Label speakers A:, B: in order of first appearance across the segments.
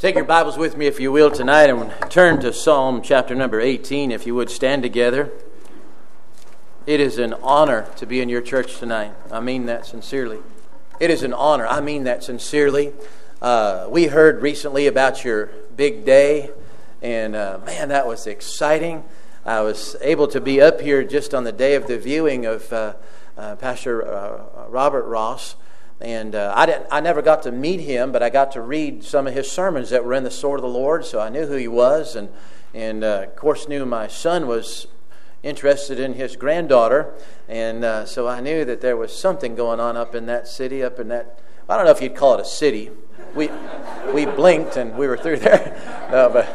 A: Take your Bibles with me, if you will, tonight, and turn to Psalm chapter number 18, if you would stand together. It is an honor to be in your church tonight. I mean that sincerely. It is an honor. I mean that sincerely. We heard recently about your big day, and man, that was exciting. I was able to be up here just on the day of the viewing of Pastor Robert Ross. And I never got to meet him, but I got to read some of his sermons that were in the Sword of the Lord, so I knew who he was, and of course knew my son was interested in his granddaughter, and so I knew that there was something going on up in that city, up in that, I don't know if you'd call it a city. We blinked and we were through there. No,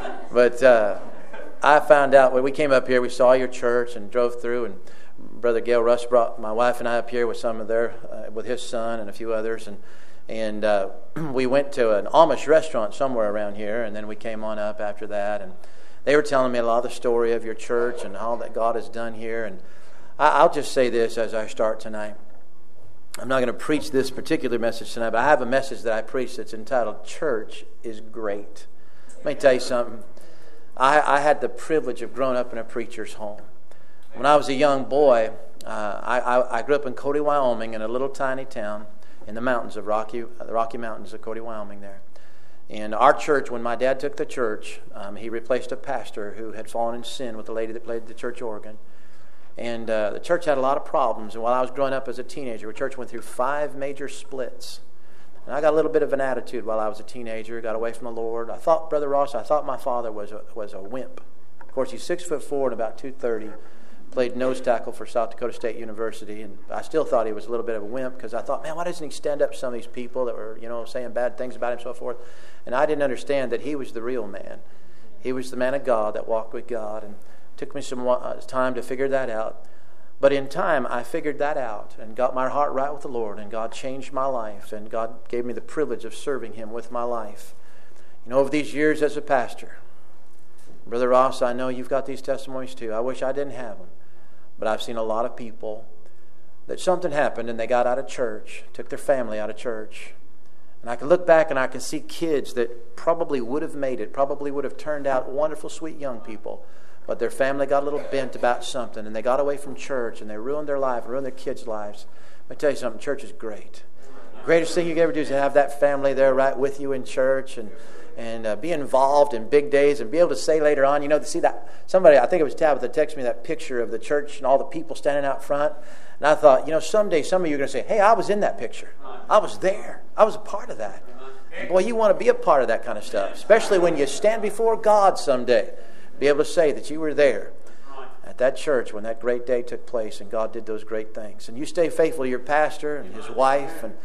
A: but I found out when we came up here, we saw your church and drove through, and Brother Gail Russ brought my wife and I up here with some of with his son and a few others, and we went to an Amish restaurant somewhere around here, and then we came on up after that, and they were telling me a lot of the story of your church and all that God has done here. And I'll just say this as I start tonight. I'm not going to preach this particular message tonight, but I have a message that I preach that's entitled "Church is Great." Let me tell you something. I had the privilege of growing up in a preacher's home. When I was a young boy, I grew up in Cody, Wyoming, in a little tiny town in the mountains of the Rocky Mountains of Cody, Wyoming there. And our church, when my dad took the church, he replaced a pastor who had fallen in sin with the lady that played the church organ. And the church had a lot of problems. And while I was growing up as a teenager, the church went through 5 major splits. And I got a little bit of an attitude while I was a teenager, got away from the Lord. I thought, Brother Ross, my father was a wimp. Of course, he's 6'4" and about 230. Played nose tackle for South Dakota State University, and I still thought he was a little bit of a wimp because I thought, man, why doesn't he stand up to some of these people that were, saying bad things about him and so forth? And I didn't understand that he was the real man. He was the man of God that walked with God, and it took me some time to figure that out. But in time, I figured that out and got my heart right with the Lord, and God changed my life, and God gave me the privilege of serving Him with my life. Over these years as a pastor, Brother Ross, I know you've got these testimonies too. I wish I didn't have them. But I've seen a lot of people that something happened and they got out of church, took their family out of church. And I can look back and I can see kids that probably would have made it, probably would have turned out wonderful, sweet young people. But their family got a little bent about something and they got away from church and they ruined their life, ruined their kids' lives. Let me tell you something, church is great. The greatest thing you can ever do is to have that family there right with you in church and be involved in big days and be able to say later on, to see that somebody, I think it was Tabitha, texted me that picture of the church and all the people standing out front. And I thought, someday some of you are going to say, hey, I was in that picture. I was there. I was a part of that. And boy, you want to be a part of that kind of stuff, especially when you stand before God someday. Be able to say that you were there at that church when that great day took place and God did those great things. And you stay faithful to your pastor and his wife and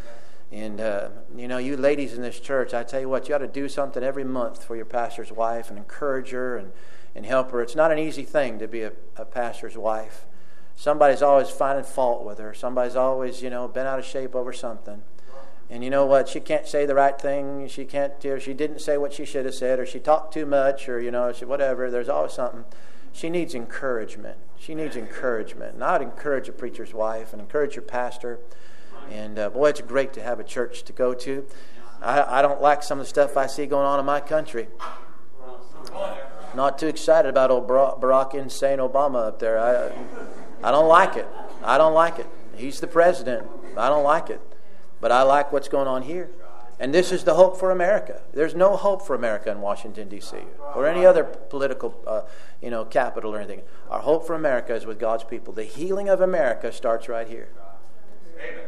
A: you ladies in this church, I tell you what, you ought to do something every month for your pastor's wife and encourage her and help her. It's not an easy thing to be a pastor's wife. Somebody's always finding fault with her. Somebody's always, been out of shape over something. And you know what? She can't say the right thing. She can't, she didn't say what she should have said, or she talked too much, or, whatever. There's always something. She needs encouragement. She needs encouragement. And I would encourage a preacher's wife and encourage your pastor. And boy, it's great to have a church to go to. I don't like some of the stuff I see going on in my country. Not too excited about old Barack insane Obama up there. I don't like it. I don't like it. He's the president. I don't like it. But I like what's going on here. And this is the hope for America. There's no hope for America in Washington, D.C. or any other political, capital or anything. Our hope for America is with God's people. The healing of America starts right here. Amen.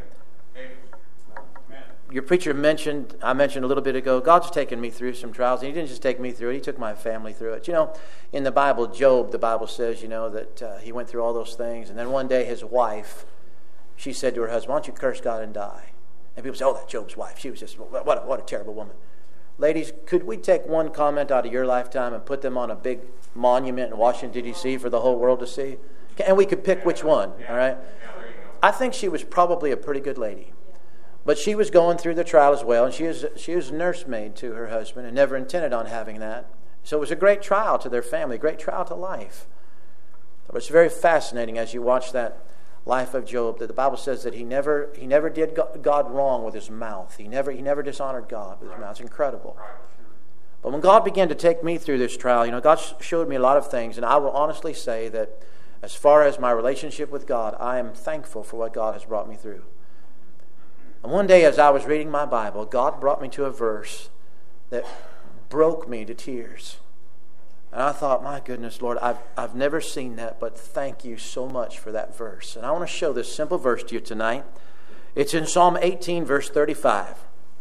A: Your preacher I mentioned a little bit ago, God's taken me through some trials, and He didn't just take me through it, He took my family through it. In the Bible, Job, the Bible says, that he went through all those things, and then one day his wife, she said to her husband, why don't you curse God and die? And people say, oh, that's Job's wife. She was just, what a terrible woman. Ladies, could we take one comment out of your lifetime and put them on a big monument in Washington, D.C. for the whole world to see? And we could pick which one, all right? I think she was probably a pretty good lady. But she was going through the trial as well, and she was nursemaid to her husband and never intended on having that. So it was a great trial to their family, a great trial to life. But it's very fascinating as you watch that life of Job, that the Bible says that he never did God wrong with his mouth. He never dishonored God with his mouth. It's incredible. But when God began to take me through this trial, God showed me a lot of things, and I will honestly say that as far as my relationship with God, I am thankful for what God has brought me through. And one day as I was reading my Bible, God brought me to a verse that broke me to tears. And I thought, my goodness, Lord, I've never seen that, but thank you so much for that verse. And I want to show this simple verse to you tonight. It's in Psalm 18, verse 35.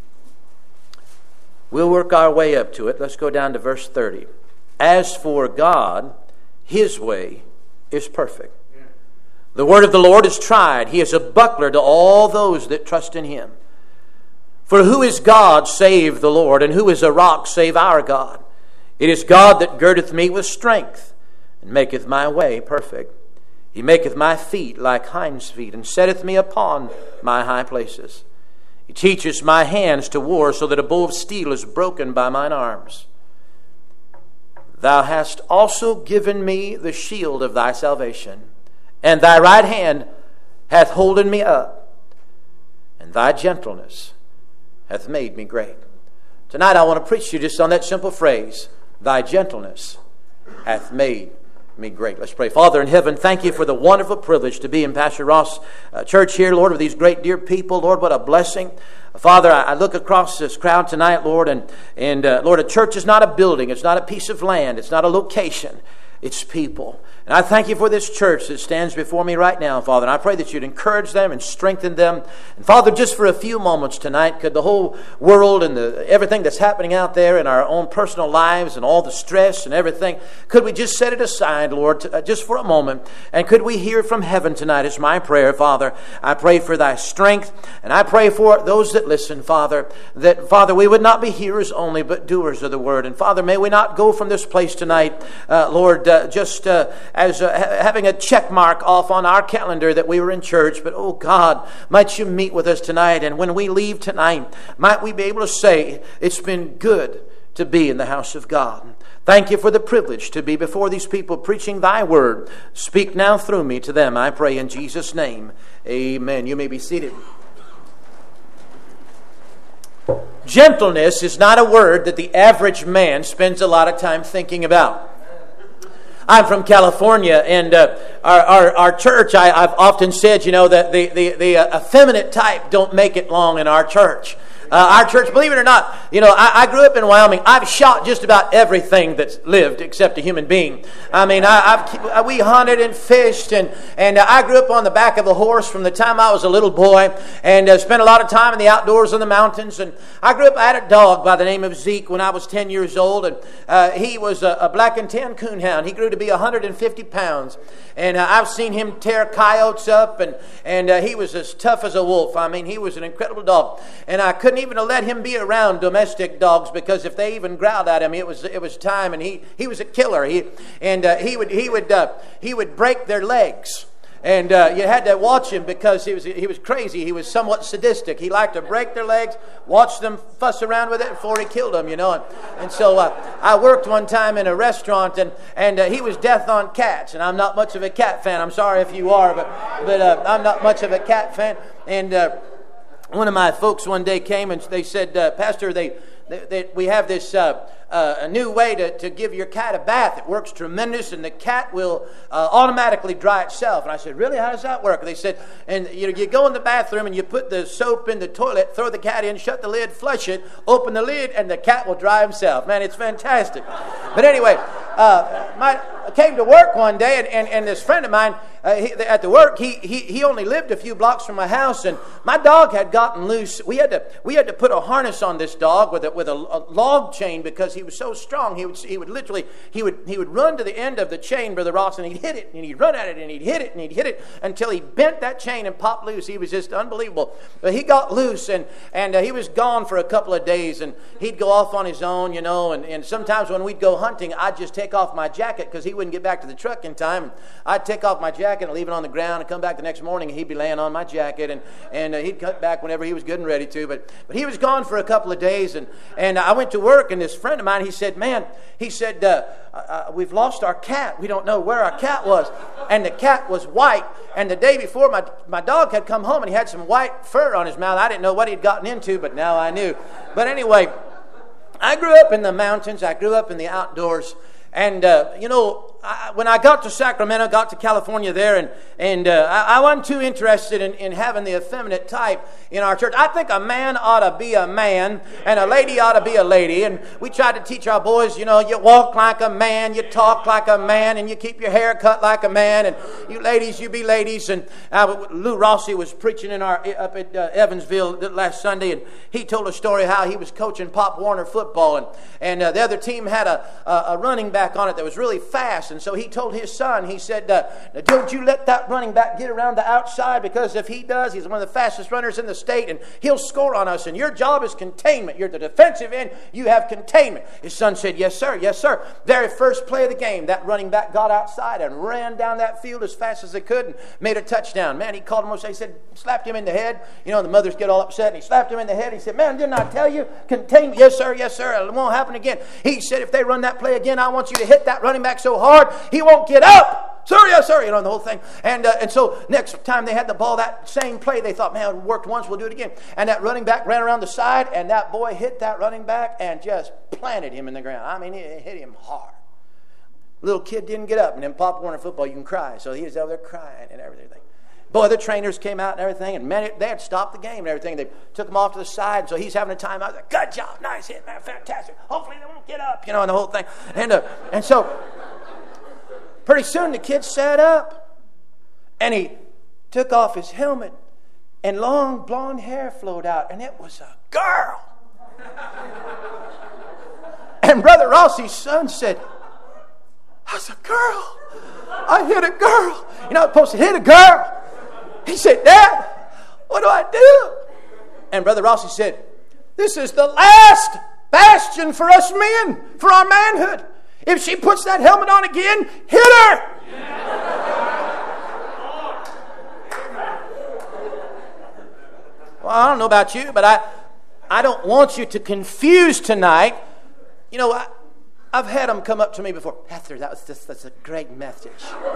A: We'll work our way up to it. Let's go down to verse 30. As for God, His way is perfect. The word of the Lord is tried. He is a buckler to all those that trust in Him. For who is God save the Lord, and who is a rock save our God? It is God that girdeth me with strength, and maketh my way perfect. He maketh my feet like hinds' feet, and setteth me upon my high places. He teacheth my hands to war, so that a bow of steel is broken by mine arms. Thou hast also given me the shield of thy salvation, and thy right hand hath holden me up, and thy gentleness hath made me great. Tonight I want to preach to you just on that simple phrase, thy gentleness hath made me great. Let's pray. Father in heaven, thank you for the wonderful privilege to be in Pastor Ross' church here, Lord, with these great dear people. Lord, what a blessing. Father, I look across this crowd tonight, Lord, and Lord, a church is not a building. It's not a piece of land. It's not a location. It's people. And I thank you for this church that stands before me right now, Father. And I pray that you'd encourage them and strengthen them. And Father, just for a few moments tonight, could the whole world and everything that's happening out there in our own personal lives and all the stress and everything, could we just set it aside, Lord, just for a moment? And could we hear from heaven tonight is my prayer, Father. I pray for thy strength. And I pray for those that listen, Father, that, Father, we would not be hearers only, but doers of the word. And Father, may we not go from this place tonight, Lord, just as having a check mark off on our calendar that we were in church. But, oh God, might you meet with us tonight. And when we leave tonight, might we be able to say, it's been good to be in the house of God. Thank you for the privilege to be before these people preaching thy word. Speak now through me to them, I pray in Jesus' name. Amen. You may be seated. Gentleness is not a word that the average man spends a lot of time thinking about. I'm from California, and our church, I've often said, that the effeminate type don't make it long in our church. Our church, believe it or not, I grew up in Wyoming. I've shot just about everything that's lived except a human being. I mean, we hunted and fished, and I grew up on the back of a horse from the time I was a little boy, and spent a lot of time in the outdoors in the mountains. And I had a dog by the name of Zeke when I was 10 years old, and he was a black and tan coonhound. He grew to be 150 pounds, and I've seen him tear coyotes up, and he was as tough as a wolf. I mean, he was an incredible dog, and I couldn't even let him be around domestic dogs, because if they even growled at him, it was time. And he was a killer. He would break their legs, and you had to watch him because he was crazy. He was somewhat sadistic. He liked to break their legs, watch them fuss around with it before he killed them. And so I worked one time in a restaurant, and he was death on cats, and I'm not much of a cat fan. I'm sorry if you are, but I'm not much of a cat fan. And one of my folks one day came and they said, Pastor, we have this a new way to give your cat a bath. It works tremendous, and the cat will automatically dry itself. And I said, really? How does that work? And they said, and you go in the bathroom and you put the soap in the toilet, throw the cat in, shut the lid, flush it, open the lid, and the cat will dry himself. Man, it's fantastic. But anyway, I came to work one day, and this friend of mine at the work, he only lived a few blocks from my house, and my dog had gotten loose. We had to put a harness on this dog with a log chain, because he was so strong. He would run to the end of the chain, Brother Ross, and he'd hit it, and he'd run at it, and he'd hit it, and he'd hit it until he bent that chain and popped loose. He was just unbelievable. But he got loose, and he was gone for a couple of days, and he'd go off on his own, and sometimes when we'd go hunting, I'd just take off my jacket because he wouldn't get back to the truck in time. I'd take off my jacket and leave it on the ground and come back the next morning, and he'd be laying on my jacket, and he'd cut back whenever he was good and ready to. But he was gone for a couple of days, and I went to work, and this friend of mine, he said, we've lost our cat. We don't know where our cat was. And the cat was white, and the day before, my dog had come home, and he had some white fur on his mouth. I didn't know what he'd gotten into, but now I knew. But anyway, I grew up in the mountains. I grew up in the outdoors. And, when I got to Sacramento, got to California there, and I wasn't too interested in having the effeminate type in our church. I think a man ought to be a man, and a lady ought to be a lady. And we tried to teach our boys, you walk like a man, you talk like a man, and you keep your hair cut like a man. And you ladies, you be ladies. And Lou Rossi was preaching up at Evansville last Sunday, and he told a story how he was coaching Pop Warner football, and the other team had a running back on it that was really fast. And so he told his son, he said, don't you let that running back get around the outside, because if he does, he's one of the fastest runners in the state, and he'll score on us. And your job is containment. You're the defensive end. You have containment. His son said, yes, sir. Yes, sir. Very first play of the game, that running back got outside and ran down that field as fast as they could and made a touchdown. Man, he called him, he said, slapped him in the head. The mothers get all upset, and he slapped him in the head. He said, man, didn't I tell you? Containment. Yes, sir. Yes, sir. It won't happen again. He said, if they run that play again, I want you to hit that running back so hard he won't get up. Sir, yes, sir. The whole thing. And so next time they had the ball, that same play, they thought, man, it worked once, we'll do it again. And that running back ran around the side, and that boy hit that running back and just planted him in the ground. I mean, it hit him hard. Little kid didn't get up. And in Pop Warner football, you can cry. So he was over there crying and everything. Boy, the trainers came out and everything, and man, they had stopped the game and everything. They took him off to the side, so he's having a time out. Like, good job, nice hit, man, fantastic. Hopefully they won't get up, and the whole thing. And so pretty soon the kid sat up, and he took off his helmet, and long blonde hair flowed out, and it was a girl. And Brother Rossi's son said, that's a girl. I hit a girl. You're not supposed to hit a girl. He said, Dad, what do I do? And Brother Rossi said, this is the last bastion for us men, for our manhood. If she puts that helmet on again, hit her. Well, I don't know about you, but I don't want you to confuse tonight. I've had them come up to me before. Pastor, that's a great message.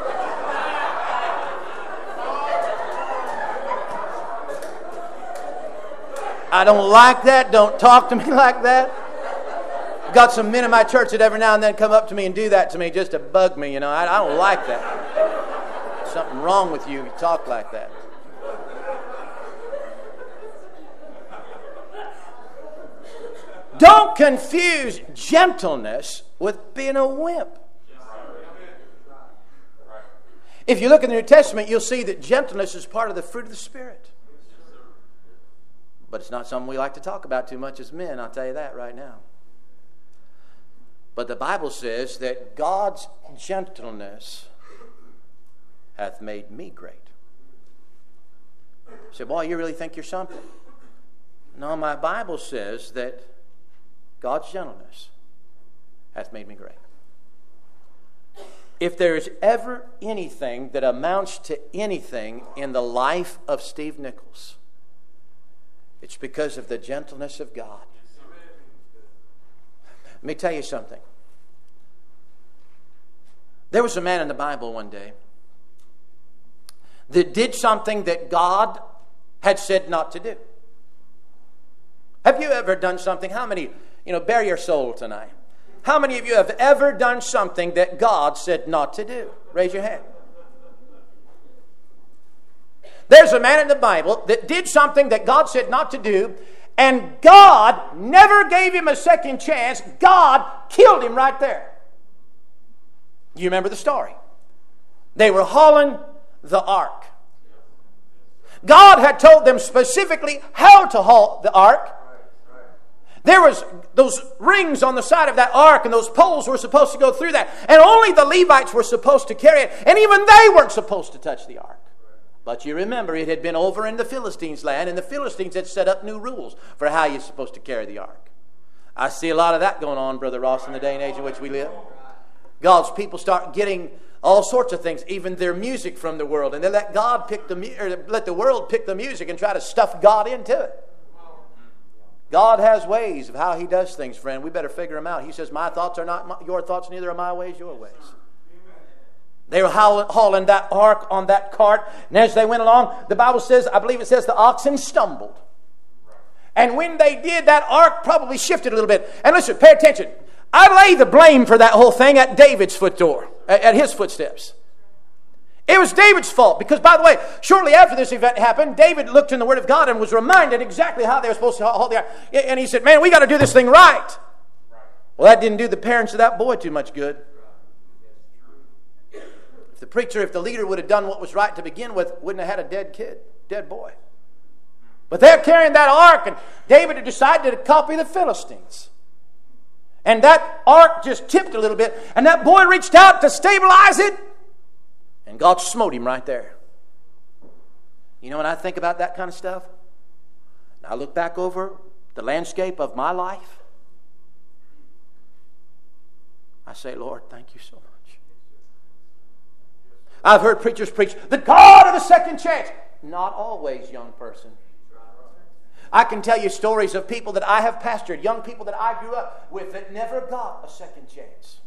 A: I don't like that. Don't talk to me like that. Got some men in my church that every now and then come up to me and do that to me just to bug me. I don't like that. Something wrong with you if you talk like that. Don't confuse gentleness with being a wimp. If you look in the New Testament, you'll see that gentleness is part of the fruit of the Spirit. But it's not something we like to talk about too much as men, I'll tell you that right now. But the Bible says that God's gentleness hath made me great. You say, boy, you really think you're something? No, my Bible says that God's gentleness hath made me great. If there is ever anything that amounts to anything in the life of Steve Nichols, it's because of the gentleness of God. Let me tell you something. There was a man in the Bible one day that did something that God had said not to do. Have you ever done something? How many, bare your soul tonight. How many of you have ever done something that God said not to do? Raise your hand. There's a man in the Bible that did something that God said not to do, and God never gave him a second chance. God killed him right there. You remember the story? They were hauling the ark. God had told them specifically how to haul the ark. There was those rings on the side of that ark, and those poles were supposed to go through that. And only the Levites were supposed to carry it, and even they weren't supposed to touch the ark. But you remember, it had been over in the Philistines' land, and the Philistines had set up new rules for how you're supposed to carry the ark. I see a lot of that going on, Brother Ross, in the day and age in which we live. God's people start getting all sorts of things, even their music from the world, and they let God pick let the world pick the music and try to stuff God into it. God has ways of how He does things, friend. We better figure them out. He says, "My thoughts are not your thoughts, neither are my ways your ways." They were hauling that ark on that cart, and as they went along, the Bible says, I believe it says, the oxen stumbled.
B: And when they did, that ark probably shifted a little bit. And listen, pay attention. I lay the blame for that whole thing at David's foot door, at his footsteps. It was David's fault because, by the way, shortly after this event happened, David looked in the Word of God and was reminded exactly how they were supposed to hold the ark. And he said, man, we got to do this thing right. Well, that didn't do the parents of that boy too much good. If the leader would have done what was right to begin with, wouldn't have had a dead boy. But they're carrying that ark, and David had decided to copy the Philistines. And that ark just tipped a little bit, and that boy reached out to stabilize it, and God smote him right there. You know, when I think about that kind of stuff, and I look back over the landscape of my life, I say, Lord, thank you so much. I've heard preachers preach, the God of the second chance. Not always, young person. I can tell you stories of people that I have pastored, young people that I grew up with that never got a second chance.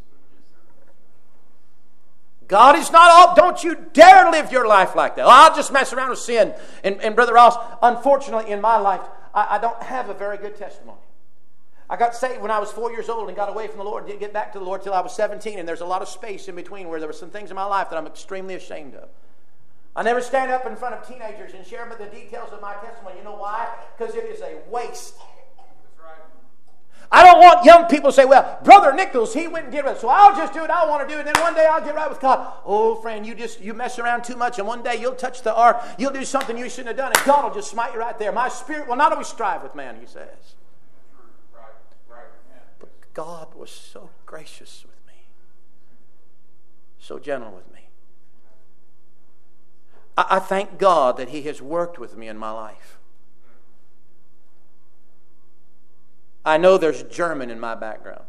B: God is not all. Don't you dare live your life like that. I'll just mess around with sin. And Brother Ross, unfortunately in my life, I don't have a very good testimony. I got saved when I was 4 years old and got away from the Lord. Didn't get back to the Lord till I was 17. And there's a lot of space in between where there were some things in my life that I'm extremely ashamed of. I never stand up in front of teenagers and share the details of my testimony. You know why? Because it is a waste. That's right. I don't want young people to say, well, Brother Nichols, he went and did it, so I'll just do it. I want to do it, and then one day I'll get right with God. Oh, friend, you mess around too much, and one day you'll touch the ark. You'll do something you shouldn't have done, and God will just smite you right there. My spirit will not always strive with man, he says. But God was so gracious with me, so gentle with me. I thank God that he has worked with me in my life. I know there's German in my background.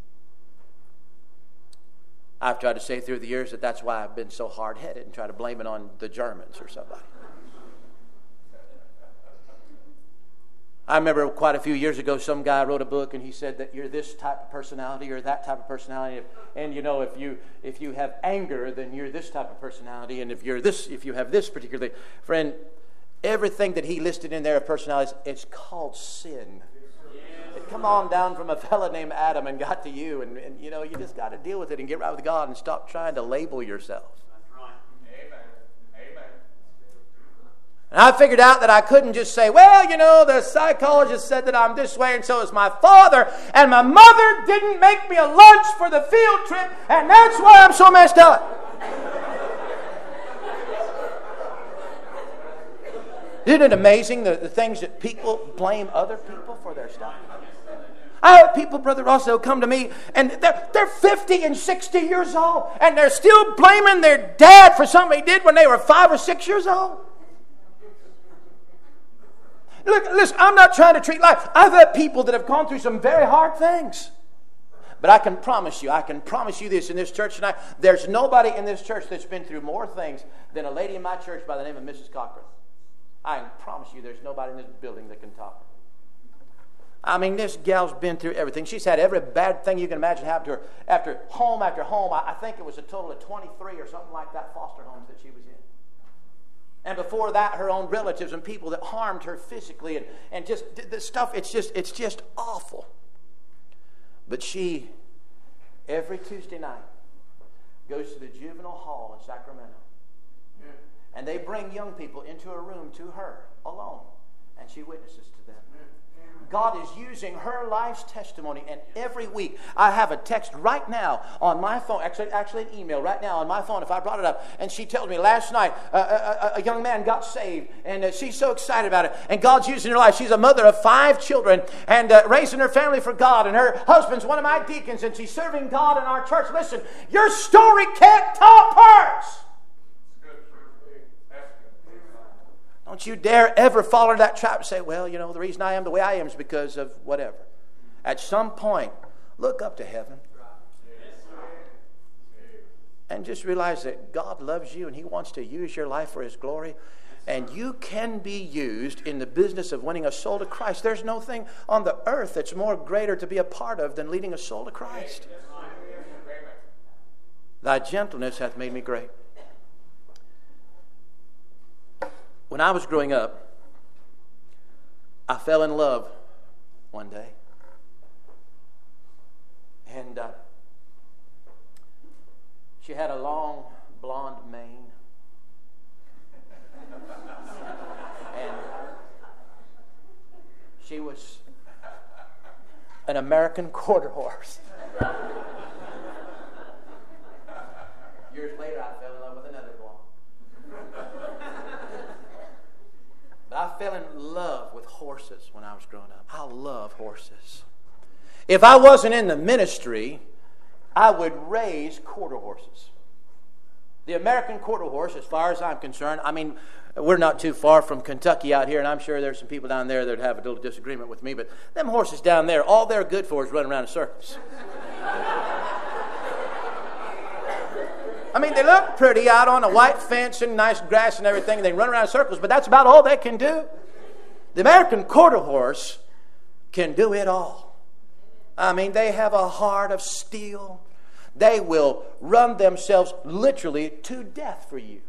B: I've tried to say through the years that that's why I've been so hard-headed and try to blame it on the Germans or somebody. I remember quite a few years ago, some guy wrote a book and he said that you're this type of personality or that type of personality. And you know, if you have anger, then you're this type of personality. And if you have this particular thing, friend, everything that he listed in there of personalities, it's called sin. It come on down from a fella named Adam and got to you. And you know, you just got to deal with it and get right with God and stop trying to label yourself. And I figured out that I couldn't just say, well, you know, the psychologist said that I'm this way, and so is my father, and my mother didn't make me a lunch for the field trip, and that's why I'm so messed up. Isn't it amazing the things that people blame other people for their stuff? I have people, Brother Ross, they'll come to me, and they're 50 and 60 years old, and they're still blaming their dad for something he did when they were 5 or 6 years old. Look, listen, I'm not trying to treat life. I've had people that have gone through some very hard things. But I can promise you this in this church tonight, there's nobody in this church that's been through more things than a lady in my church by the name of Mrs. Cochran. I can promise you there's nobody in this building that can top her. I mean, this gal's been through everything. She's had every bad thing you can imagine happen to her. After home. I think it was a total of 23 or something like that foster homes that she was in. And before that, her own relatives and people that harmed her physically and just the stuff, it's just awful. But she, every Tuesday night, goes to the juvenile hall in Sacramento. Yeah. And they bring young people into a room to her alone. And she witnesses to them. God is using her life's testimony, and every week I have a text right now on my phone, actually an email right now on my phone if I brought it up, and she tells me last night a young man got saved, and she's so excited about it, and God's using her life. She's a mother of 5 children and raising her family for God, and her husband's one of my deacons, and she's serving God in our church. Listen, your story can't top hers. Don't you dare ever fall into that trap and say, well, you know, the reason I am the way I am is because of whatever. At some point, look up to heaven. And just realize that God loves you and he wants to use your life for his glory. And you can be used in the business of winning a soul to Christ. There's no thing on the earth that's more greater to be a part of than leading a soul to Christ. Thy gentleness hath made me great. When I was growing up, I fell in love one day. And she had a long blonde mane. And she was an American quarter horse. Years later, I fell in love with another blonde. But I fell in love with horses when I was growing up. I love horses. If I wasn't in the ministry, I would raise quarter horses. The American quarter horse, as far as I'm concerned, I mean, we're not too far from Kentucky out here, and I'm sure there's some people down there that have a little disagreement with me, but them horses down there, all they're good for is running around in circles. I mean, they look pretty out on a white fence and nice grass and everything, and they run around in circles, but that's about all they can do. The American quarter horse can do it all. I mean, they have a heart of steel. They will run themselves literally to death for you.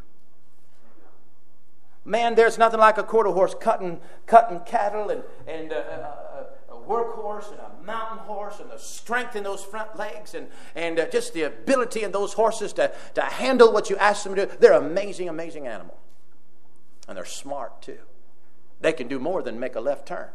B: Man, there's nothing like a quarter horse cutting cattle and a workhorse and a mountain horse and the strength in those front legs and just the ability in those horses to handle what you ask them to do. They're an amazing, amazing animal. And they're smart too. They can do more than make a left turn.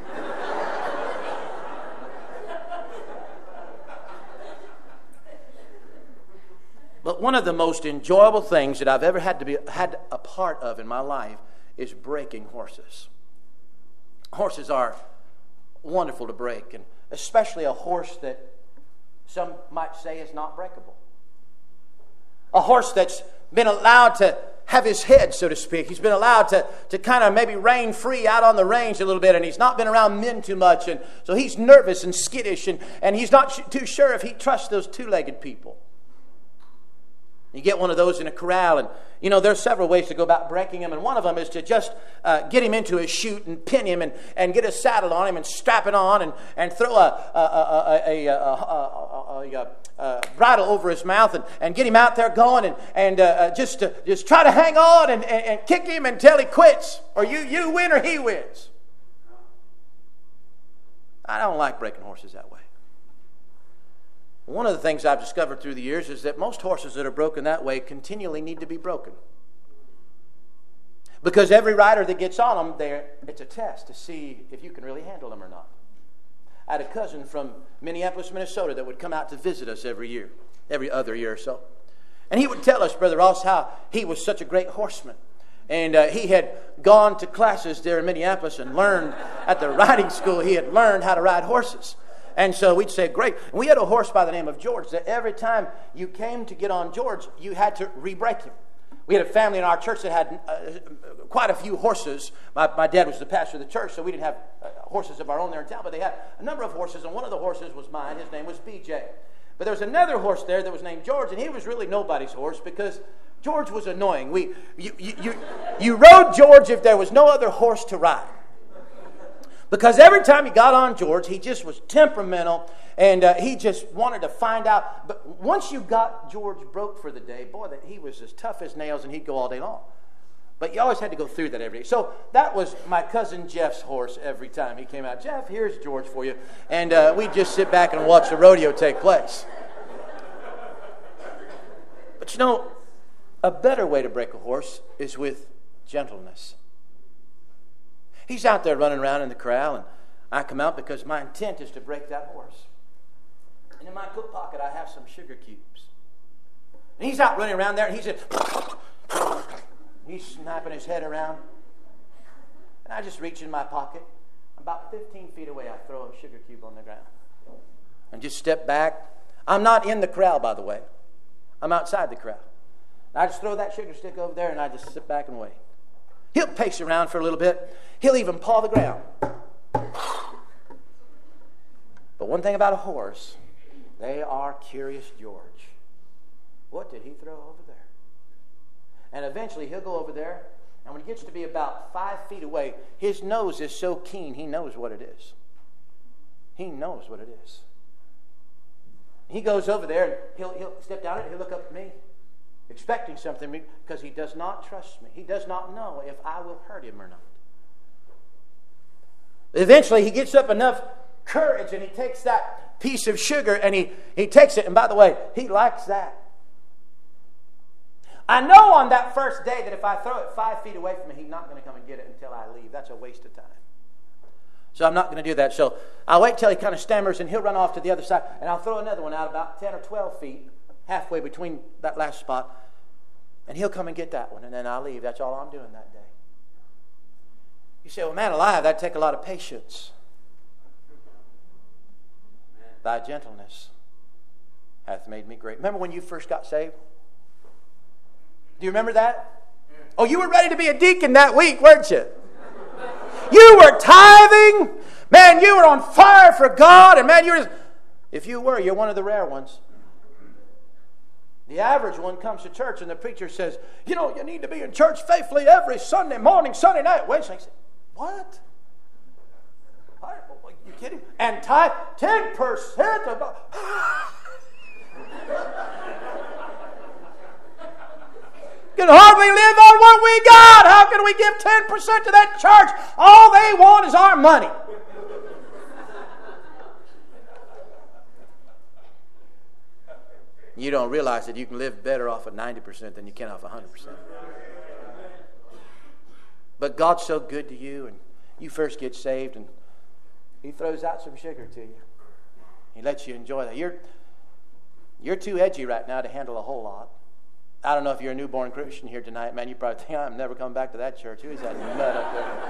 B: But one of the most enjoyable things that I've ever had a part of in my life is breaking horses. Horses are wonderful to break, and especially a horse that some might say is not breakable. A horse that's been allowed to have his head, so to speak. He's been allowed to kind of maybe reign free out on the range a little bit, and he's not been around men too much, and so he's nervous and skittish, and he's not too sure if he trusts those two-legged people. You get one of those in a corral, and you know there's several ways to go about breaking him, and one of them is to just get him into a chute and pin him and get a saddle on him and strap it on and throw a bridle over his mouth and get him out there going and just try to hang on and kick him until he quits, or you win or he wins. I don't like breaking horses that way. One of the things I've discovered through the years is that most horses that are broken that way continually need to be broken. Because every rider that gets on them, it's a test to see if you can really handle them or not. I had a cousin from Minneapolis, Minnesota that would come out to visit us every other year or so. And he would tell us, Brother Ross, how he was such a great horseman. And he had gone to classes there in Minneapolis and learned at the riding school, he had learned how to ride horses. And so we'd say, great. And we had a horse by the name of George that every time you came to get on George, you had to re-break him. We had a family in our church that had quite a few horses. My dad was the pastor of the church, so we didn't have horses of our own there in town, but they had a number of horses, and one of the horses was mine. His name was BJ. But there was another horse there that was named George, and he was really nobody's horse because George was annoying. You rode George if there was no other horse to ride. Because every time he got on George, he just was temperamental, and he just wanted to find out. But once you got George broke for the day, boy, that he was as tough as nails, and he'd go all day long. But you always had to go through that every day. So that was my cousin Jeff's horse every time he came out. Jeff, here's George for you. And we'd just sit back and watch the rodeo take place. But you know, a better way to break a horse is with gentleness. He's out there running around in the corral, and I come out because my intent is to break that horse. And in my coat pocket, I have some sugar cubes. And he's out running around there, and he's snapping his head around. And I just reach in my pocket. About 15 feet away, I throw a sugar cube on the ground. And just step back. I'm not in the corral, by the way. I'm outside the corral. And I just throw that sugar stick over there, and I just sit back and wait. He'll pace around for a little bit. He'll even paw the ground. But one thing about a horse, they are Curious George. What did he throw over there? And eventually he'll go over there, and when he gets to be about 5 feet away, his nose is so keen, he knows what it is. He knows what it is. He goes over there, and he'll step down and he'll look up at me, expecting something because he does not trust me. He does not know if I will hurt him or not. Eventually, he gets up enough courage and he takes that piece of sugar and he takes it. And by the way, he likes that. I know on that first day that if I throw it 5 feet away from me, he's not going to come and get it until I leave. That's a waste of time. So I'm not going to do that. So I'll wait till he kind of stammers and he'll run off to the other side. And I'll throw another one out about 10 or 12 feet, halfway between that last spot. And he'll come and get that one. And then I'll leave. That's all I'm doing that day. You say, well, man alive, that'd take a lot of patience. Thy gentleness hath made me great. Remember when you first got saved? Do you remember that? Oh, you were ready to be a deacon that week, weren't you? You were tithing. Man, you were on fire for God. And man, if you were, you're one of the rare ones. The average one comes to church and the preacher says, you know, you need to be in church faithfully every Sunday morning, Sunday night, Wednesday. What? Are you kidding? And tithe 10% of... Can hardly live on what we got. How can we give 10% to that church? All they want is our money. You don't realize that you can live better off of 90% than you can off 100%. But God's so good to you, and you first get saved, and He throws out some sugar to you. He lets you enjoy that. You're too edgy right now to handle a whole lot. I don't know if you're a newborn Christian here tonight. Man, you probably think, I'm never coming back to that church. Who's that nut up there?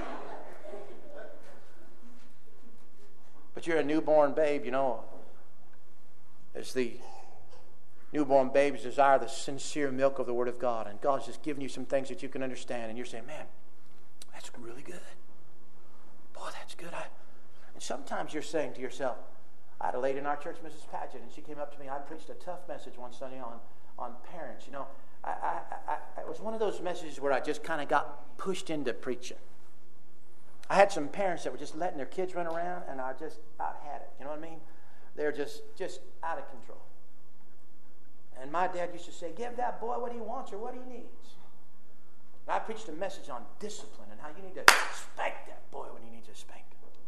B: But you're a newborn babe, you know. As the newborn babes desire the sincere milk of the Word of God. And God's just giving you some things that you can understand. And you're saying, man, that's really good. Boy, that's good. And sometimes you're saying to yourself, I had a lady in our church, Mrs. Paget, and she came up to me. I preached a tough message one Sunday on parents. You know, it was one of those messages where I just kind of got pushed into preaching. I had some parents that were just letting their kids run around, and I just about had it. You know what I mean? They're just out of control. And my dad used to say, give that boy what he wants or what he needs. And I preached a message on discipline and how you need to spank that boy when he needs a spank.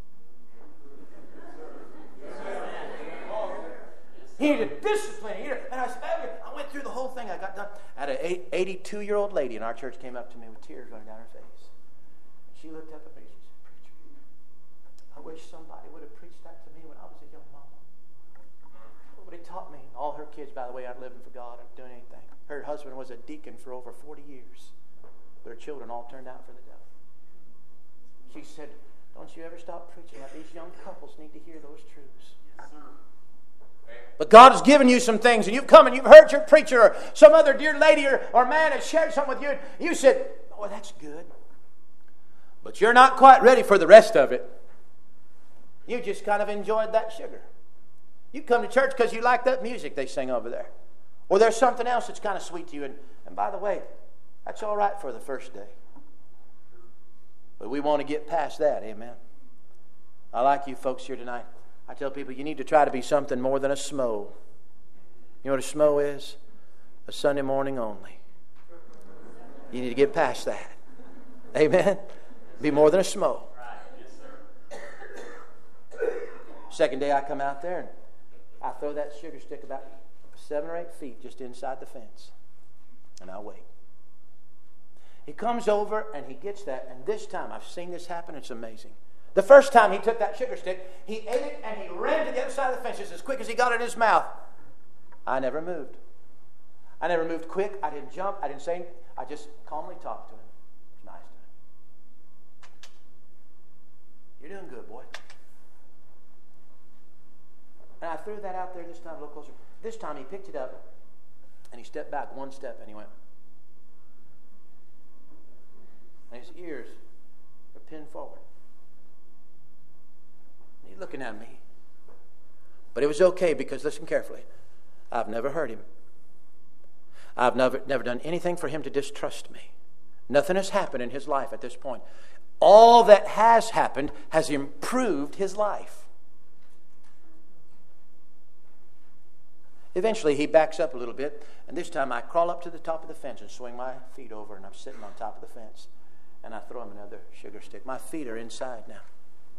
B: He needed discipline. And I went through the whole thing. I got done. I had an 82-year-old lady in our church came up to me with tears running down her face. She looked up at me. She said, preacher, I wish somebody would have preached that to me when I was a young mama. But he taught me. All her kids, by the way, aren't living for God, aren't doing anything. Her husband was a deacon for over 40 years. But her children all turned out for the devil. She said, don't you ever stop preaching that. These young couples need to hear those truths. Yes, sir. But God has given you some things, and you've come and you've heard your preacher or some other dear lady or man has shared something with you, and you said, oh, that's good. But you're not quite ready for the rest of it. You just kind of enjoyed that sugar. You come to church because you like that music they sing over there. Or there's something else that's kind of sweet to you. And by the way, that's all right for the first day. But we want to get past that, amen. I like you folks here tonight. I tell people you need to try to be something more than a smo. You know what a smo is? A Sunday morning only. You need to get past that. Amen? Be more than a smo. Second day I come out there and I throw that sugar stick about 7 or 8 feet just inside the fence. And I wait. He comes over and he gets that. And this time, I've seen this happen. It's amazing. The first time he took that sugar stick, he ate it and he ran to the other side of the fence just as quick as he got it in his mouth. I never moved. I never moved quick. I didn't jump. I didn't say anything. I just calmly talked to him. It was nice to him. You're doing good, boy. And I threw that out there this time a little closer. This time he picked it up and he stepped back 1 step and he went. And his ears were pinned forward. And he's looking at me. But it was okay because, listen carefully, I've never hurt him. I've never done anything for him to distrust me. Nothing has happened in his life at this point. All that has happened has improved his life. Eventually, he backs up a little bit, and this time I crawl up to the top of the fence and swing my feet over, and I'm sitting on top of the fence, and I throw him another sugar stick. My feet are inside now.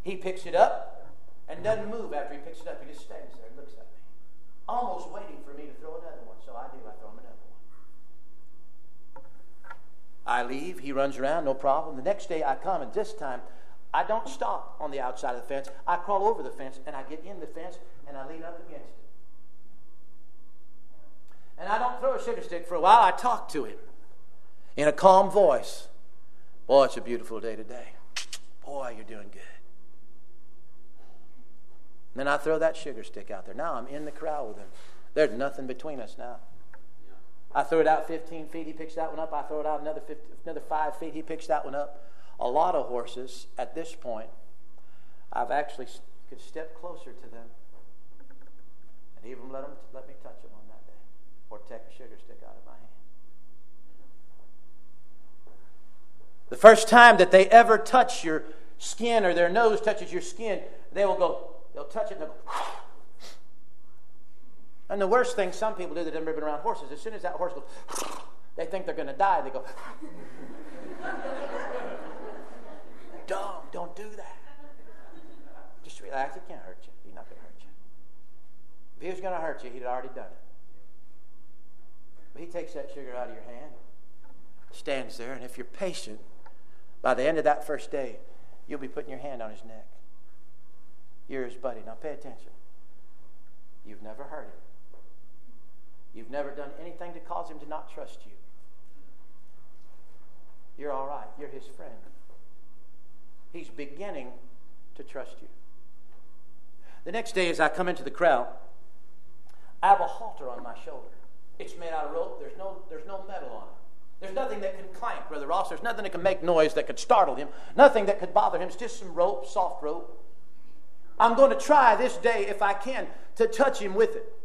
B: He picks it up and doesn't move after he picks it up. He just stands there and looks at me, almost waiting for me to throw another one. So I do. I throw him another one. I leave. He runs around, no problem. The next day I come, and this time I don't stop on the outside of the fence. I crawl over the fence, and I get in the fence, and I lean up against it. And I don't throw a sugar stick for a while. I talk to him in a calm voice. Boy, it's a beautiful day today. Boy, you're doing good. And then I throw that sugar stick out there. Now I'm in the corral with him. There's nothing between us now. I throw it out 15 feet. He picks that one up. I throw it out another 5 feet. He picks that one up. A lot of horses, at this point, I've actually could step closer to them and even let me touch them on that day, or take a sugar stick out of my hand. The first time that they ever touch your skin, or their nose touches your skin, they'll touch it and they'll go. And the worst thing some people do that have never been around horses, as soon as that horse goes, they think they're going to die. They go, dumb, don't do that. Just relax, it can't hurt you. He's not going to hurt you. If he was going to hurt you, he'd already done it. But he takes that sugar out of your hand, stands there, and if you're patient, by the end of that first day, you'll be putting your hand on his neck. You're his buddy. Now pay attention. You've never hurt him. You've never done anything to cause him to not trust you. You're all right. You're his friend. He's beginning to trust you. The next day, as I come into the crowd, I have a halter on my shoulder. It's made out of rope. There's no metal on it. There's nothing that can clank, Brother Ross. There's nothing that can make noise that could startle him. Nothing that could bother him. It's just some rope, soft rope. I'm going to try this day, if I can, to touch him with it.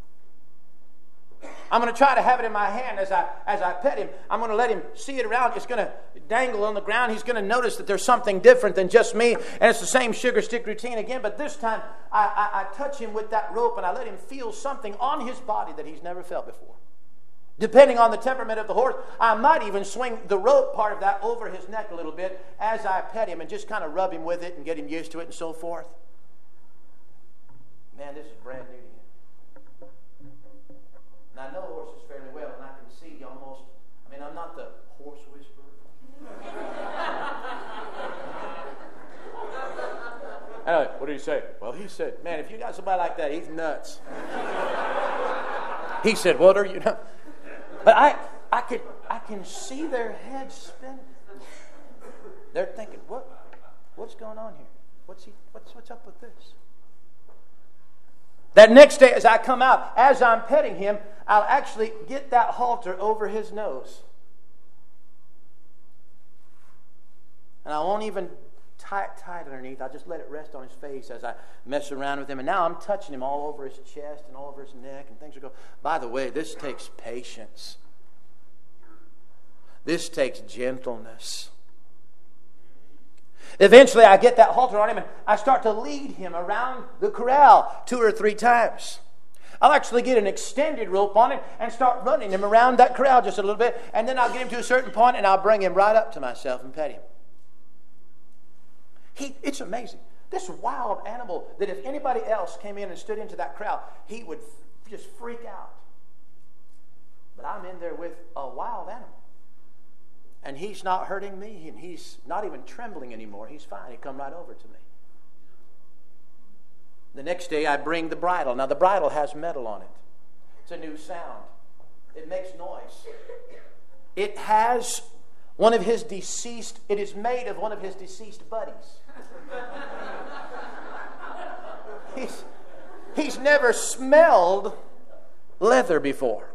B: I'm going to try to have it in my hand as I pet him. I'm going to let him see it around. It's going to dangle on the ground. He's going to notice that there's something different than just me. And it's the same sugar stick routine again. But this time, I touch him with that rope and I let him feel something on his body that he's never felt before. Depending on the temperament of the horse, I might even swing the rope part of that over his neck a little bit as I pet him and just kind of rub him with it and get him used to it and so forth. Man, this is brand new to him. And I know horses fairly well, and I can see almost, I'm not the horse whisperer. What did he say? Well, he said, man, if you got somebody like that, he's nuts. He said, what are you? But I can see their heads spin. They're thinking, what's going on here? What's up with this? That next day as I come out, as I'm petting him, I'll actually get that halter over his nose. And I won't even tie it tight underneath. I'll just let it rest on his face as I mess around with him. And now I'm touching him all over his chest and all over his neck, and things are going. By the way, this takes patience. This takes gentleness. Eventually, I get that halter on him and I start to lead him around the corral 2 or 3 times. I'll actually get an extended rope on it and start running him around that corral just a little bit, and then I'll get him to a certain point and I'll bring him right up to myself and pet him. It's amazing. This wild animal that if anybody else came in and stood into that corral, he would just freak out. But I'm in there with a wild animal. And he's not hurting me, and he's not even trembling anymore. He's fine. He come right over to me. The next day I bring the bridle. Now the bridle has metal on it. It's a new sound. It makes noise. It has one of his deceased, it is made of one of his deceased buddies. He's never smelled leather before.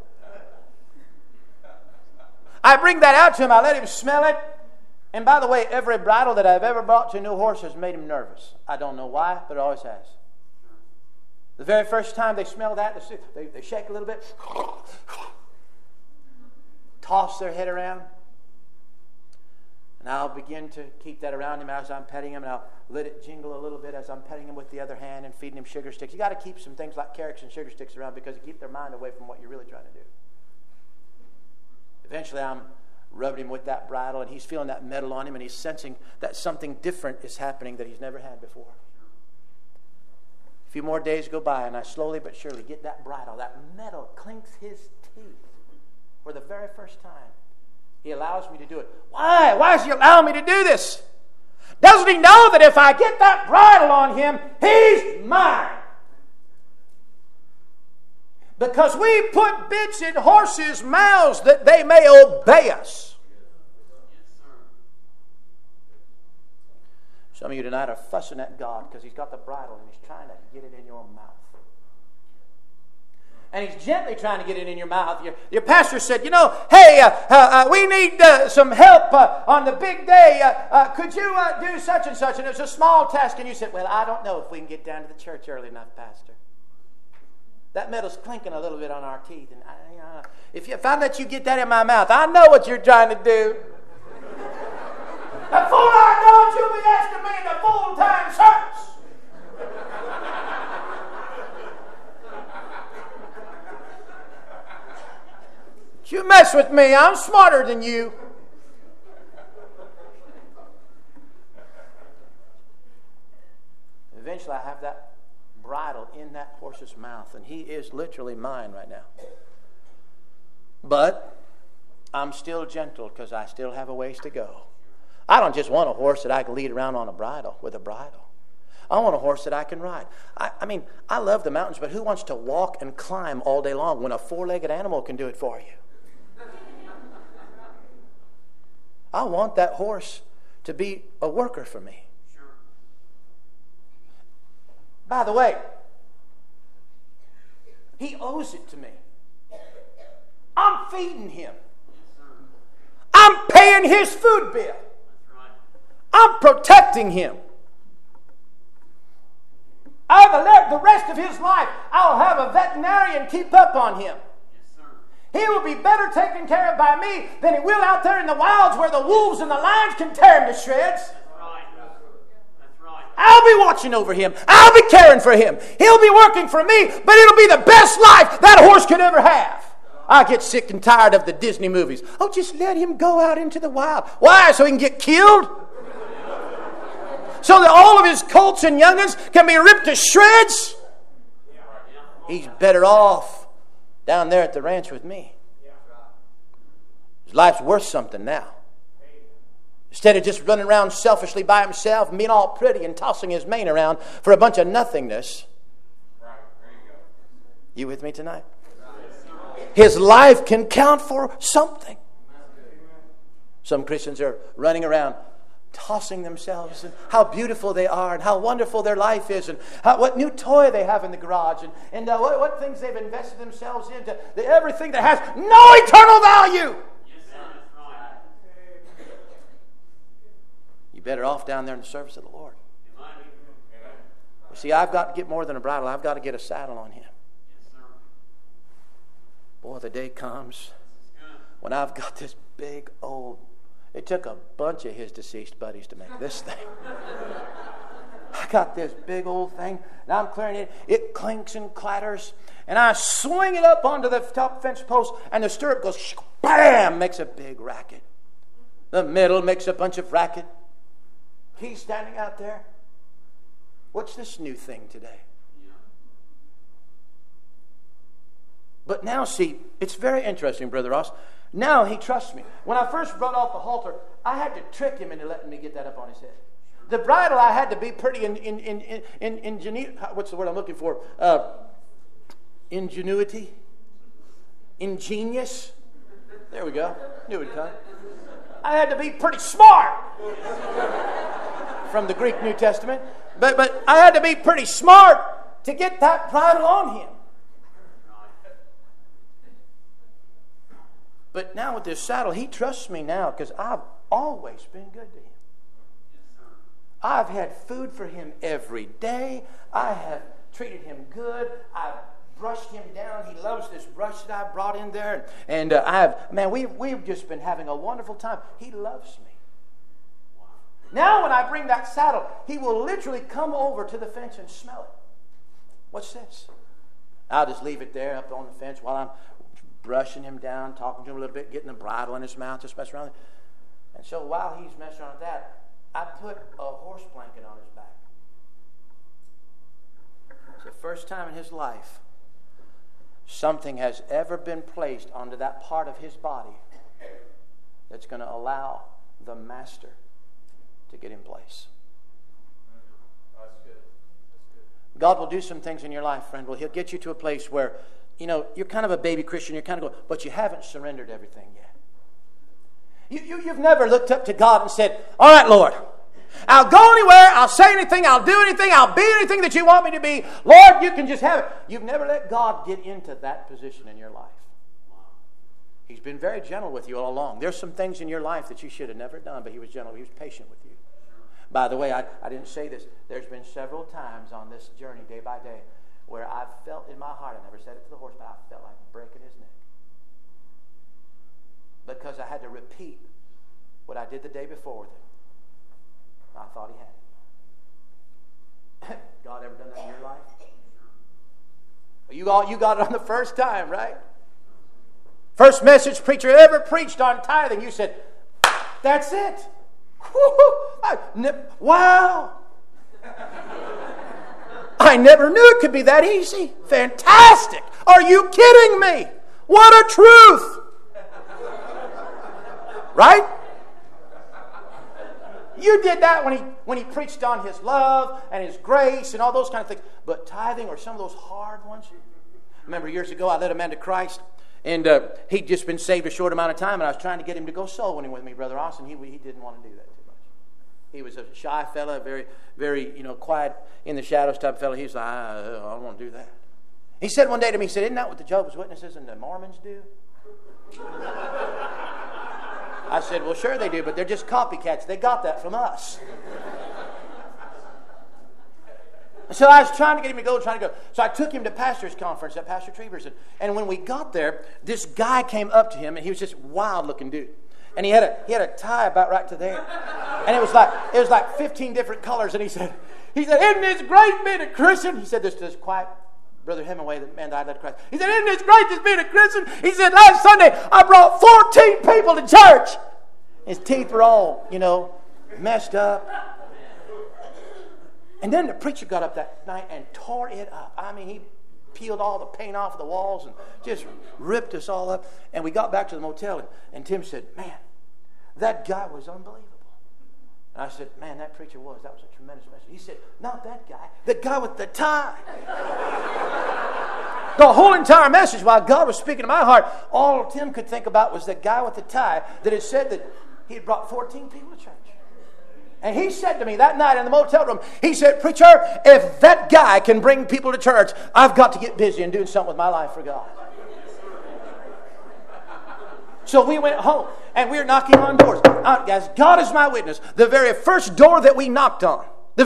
B: I bring that out to him. I let him smell it. And by the way, every bridle that I've ever brought to a new horse has made him nervous. I don't know why, but it always has. The very first time they smell that, they shake a little bit, toss their head around. And I'll begin to keep that around him as I'm petting him, and I'll let it jingle a little bit as I'm petting him with the other hand and feeding him sugar sticks. You got to keep some things like carrots and sugar sticks around because you keep their mind away from what you're really trying to do. Eventually, I'm rubbing him with that bridle, and he's feeling that metal on him, and he's sensing that something different is happening that he's never had before. A few more days go by, and I slowly but surely get that bridle. That metal clinks his teeth for the very first time. He allows me to do it. Why? Why does he allow me to do this? Doesn't he know that if I get that bridle on him, he's mine? Because we put bits in horses' mouths that they may obey us. Some of you tonight are fussing at God because He's got the bridle and He's trying to get it in your mouth. And He's gently trying to get it in your mouth. Your pastor said, hey, we need some help on the big day. Could you do such and such? And it was a small task. And you said, well, I don't know if we can get down to the church early enough, Pastor. That metal's clinking a little bit on our teeth. And if I let you get that in my mouth, I know what you're trying to do. Before I know it, you'll be asking me in a full-time service. You mess with me, I'm smarter than you. Eventually I have that bridle in that horse's mouth, and he is literally mine right now. But I'm still gentle because I still have a ways to go. I don't just want a horse that I can lead around on a bridle with a bridle. I want a horse that I can ride. I mean, I love the mountains, but who wants to walk and climb all day long when a four-legged animal can do it for you? I want that horse to be a worker for me. Sure. By the way, he owes it to me. I'm feeding him. I'm paying his food bill. I'm protecting him. The rest of his life, I'll have a veterinarian keep up on him. He will be better taken care of by me than he will out there in the wilds where the wolves and the lions can tear him to shreds. That's right. I'll be watching over him. I'll be caring for him. He'll be working for me, but it'll be the best life that horse could ever have. I get sick and tired of the Disney movies. Oh, just let him go out into the wild. Why? So he can get killed? So that all of his colts and young'uns can be ripped to shreds? He's better off down there at the ranch with me. His life's worth something now. Instead of just running around selfishly by himself and being all pretty and tossing his mane around for a bunch of nothingness. You with me tonight? His life can count for something. Some Christians are running around tossing themselves and how beautiful they are and how wonderful their life is and what new toy they have in the garage and what things they've invested themselves into, everything that has no eternal value. Yes, sir. That's right. You're better off down there in the service of the Lord. You see, I've got to get more than a bridle. I've got to get a saddle on him. Yes, sir. Boy, the day comes when I've got this big old... It took a bunch of his deceased buddies to make this thing. I got this big old thing, and I'm clearing it. It clinks and clatters, and I swing it up onto the top fence post, and the stirrup goes, bam, makes a big racket. The middle makes a bunch of racket. He's standing out there. What's this new thing today? But now, see, it's very interesting, Brother Ross. Now he trusts me. When I first brought off the halter, I had to trick him into letting me get that up on his head. The bridle, I had to be pretty what's the word I'm looking for? Ingenuity? Ingenious? There we go. Knew it come. I had to be pretty smart. From the Greek New Testament. But I had to be pretty smart to get that bridle on him. But now with this saddle, he trusts me now because I've always been good to him. I've had food for him every day. I have treated him good. I've brushed him down. He loves this brush that I brought in there. And we've just been having a wonderful time. He loves me. Now when I bring that saddle, he will literally come over to the fence and smell it. What's this? I'll just leave it there up on the fence while I'm brushing him down, talking to him a little bit, getting the bridle in his mouth, just messing around. And so while he's messing around with that, I put a horse blanket on his back. It's the first time in his life something has ever been placed onto that part of his body that's going to allow the master to get in place.
C: That's good.
B: God will do some things in your life, friend. Well, He'll get you to a place where, you're kind of a baby Christian. You're kind of going, but you haven't surrendered everything yet. You've never looked up to God and said, all right, Lord, I'll go anywhere, I'll say anything, I'll do anything, I'll be anything that you want me to be. Lord, you can just have it. You've never let God get into that position in your life. He's been very gentle with you all along. There's some things in your life that you should have never done, but He was gentle. He was patient with you. By the way, I didn't say this. There's been several times on this journey, day by day, where I've felt in my heart, I never said it to the horse, but I felt like breaking his neck. Because I had to repeat what I did the day before with him. I thought he had it. God ever done that in your life? You got it on the first time, right? First message preacher ever preached on tithing. You said, that's it. Wow. I never knew it could be that easy. Fantastic. Are you kidding me? What a truth. Right? You did that when he preached on His love and His grace and all those kind of things. But tithing or some of those hard ones. Remember years ago I led a man to Christ. And he'd just been saved a short amount of time. And I was trying to get him to go soul winning with me, Brother Austin. He didn't want to do that too much. He was a shy fella, very, very, quiet in the shadows type of fella. He was like, I don't want to do that. He said one day to me, he said, isn't that what the Jehovah's Witnesses and the Mormons do? I said, well, sure they do, but they're just copycats. They got that from us. So I was trying to get him to go, So I took him to pastor's conference at Pastor Trevor's. And when we got there, this guy came up to him, and he was just wild-looking dude. And he had a tie about right to there. And it was like 15 different colors. And he said, isn't this great being a Christian? He said this to this quiet Brother Hemingway, the man that I led to Christ. He said, isn't this great just being a Christian? He said, last Sunday, I brought 14 people to church. His teeth were all, messed up. And then the preacher got up that night and tore it up. I mean, he peeled all the paint off the walls and just ripped us all up. And we got back to the motel, and Tim said, man, that guy was unbelievable. And I said, man, that preacher was. That was a tremendous message. He said, not that guy. The guy with the tie. The whole entire message, while God was speaking to my heart, all Tim could think about was the guy with the tie that had said that he had brought 14 people to church. And he said to me that night in the motel room, he said, preacher, if that guy can bring people to church, I've got to get busy and doing something with my life for God. So we went home, and we were knocking on doors. Guys, God is my witness. The very first door that we knocked on, the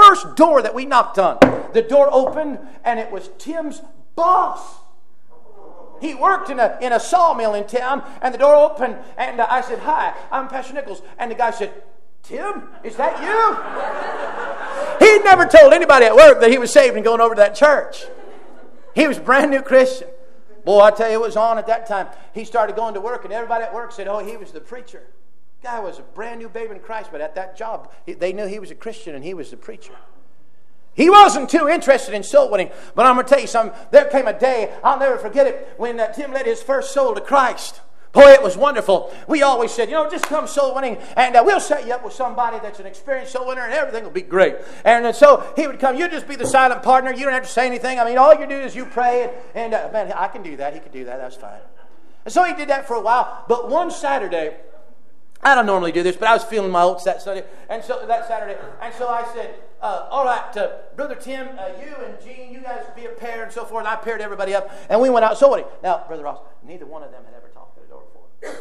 B: door opened, and it was Tim's boss. He worked in a sawmill in town, and the door opened, and I said, hi, I'm Pastor Nichols. And the guy said, Tim, is that you? He'd never told anybody at work that he was saved and going over to that church. He was a brand new Christian. Boy, I tell you, it was on at that time. He started going to work, and everybody at work said, oh, he was the preacher. Guy was a brand new baby in Christ, but at that job, they knew he was a Christian and he was the preacher. He wasn't too interested in soul winning, but I'm going to tell you something. There came a day, I'll never forget it, when Tim led his first soul to Christ. Boy, it was wonderful. We always said, just come soul winning, and we'll set you up with somebody that's an experienced soul winner, and everything will be great. And so he would come. You just be the silent partner. You don't have to say anything. I mean, all you do is you pray, and man, I can do that. He could do that. That's fine. And so he did that for a while. But one Saturday, I don't normally do this, but I was feeling my oats that Saturday, and so I said, all right, Brother Tim, you and Gene, you guys be a pair and so forth. And I paired everybody up, and we went out soul winning. Now, Brother Ross, neither one of them had ever talked to the door before.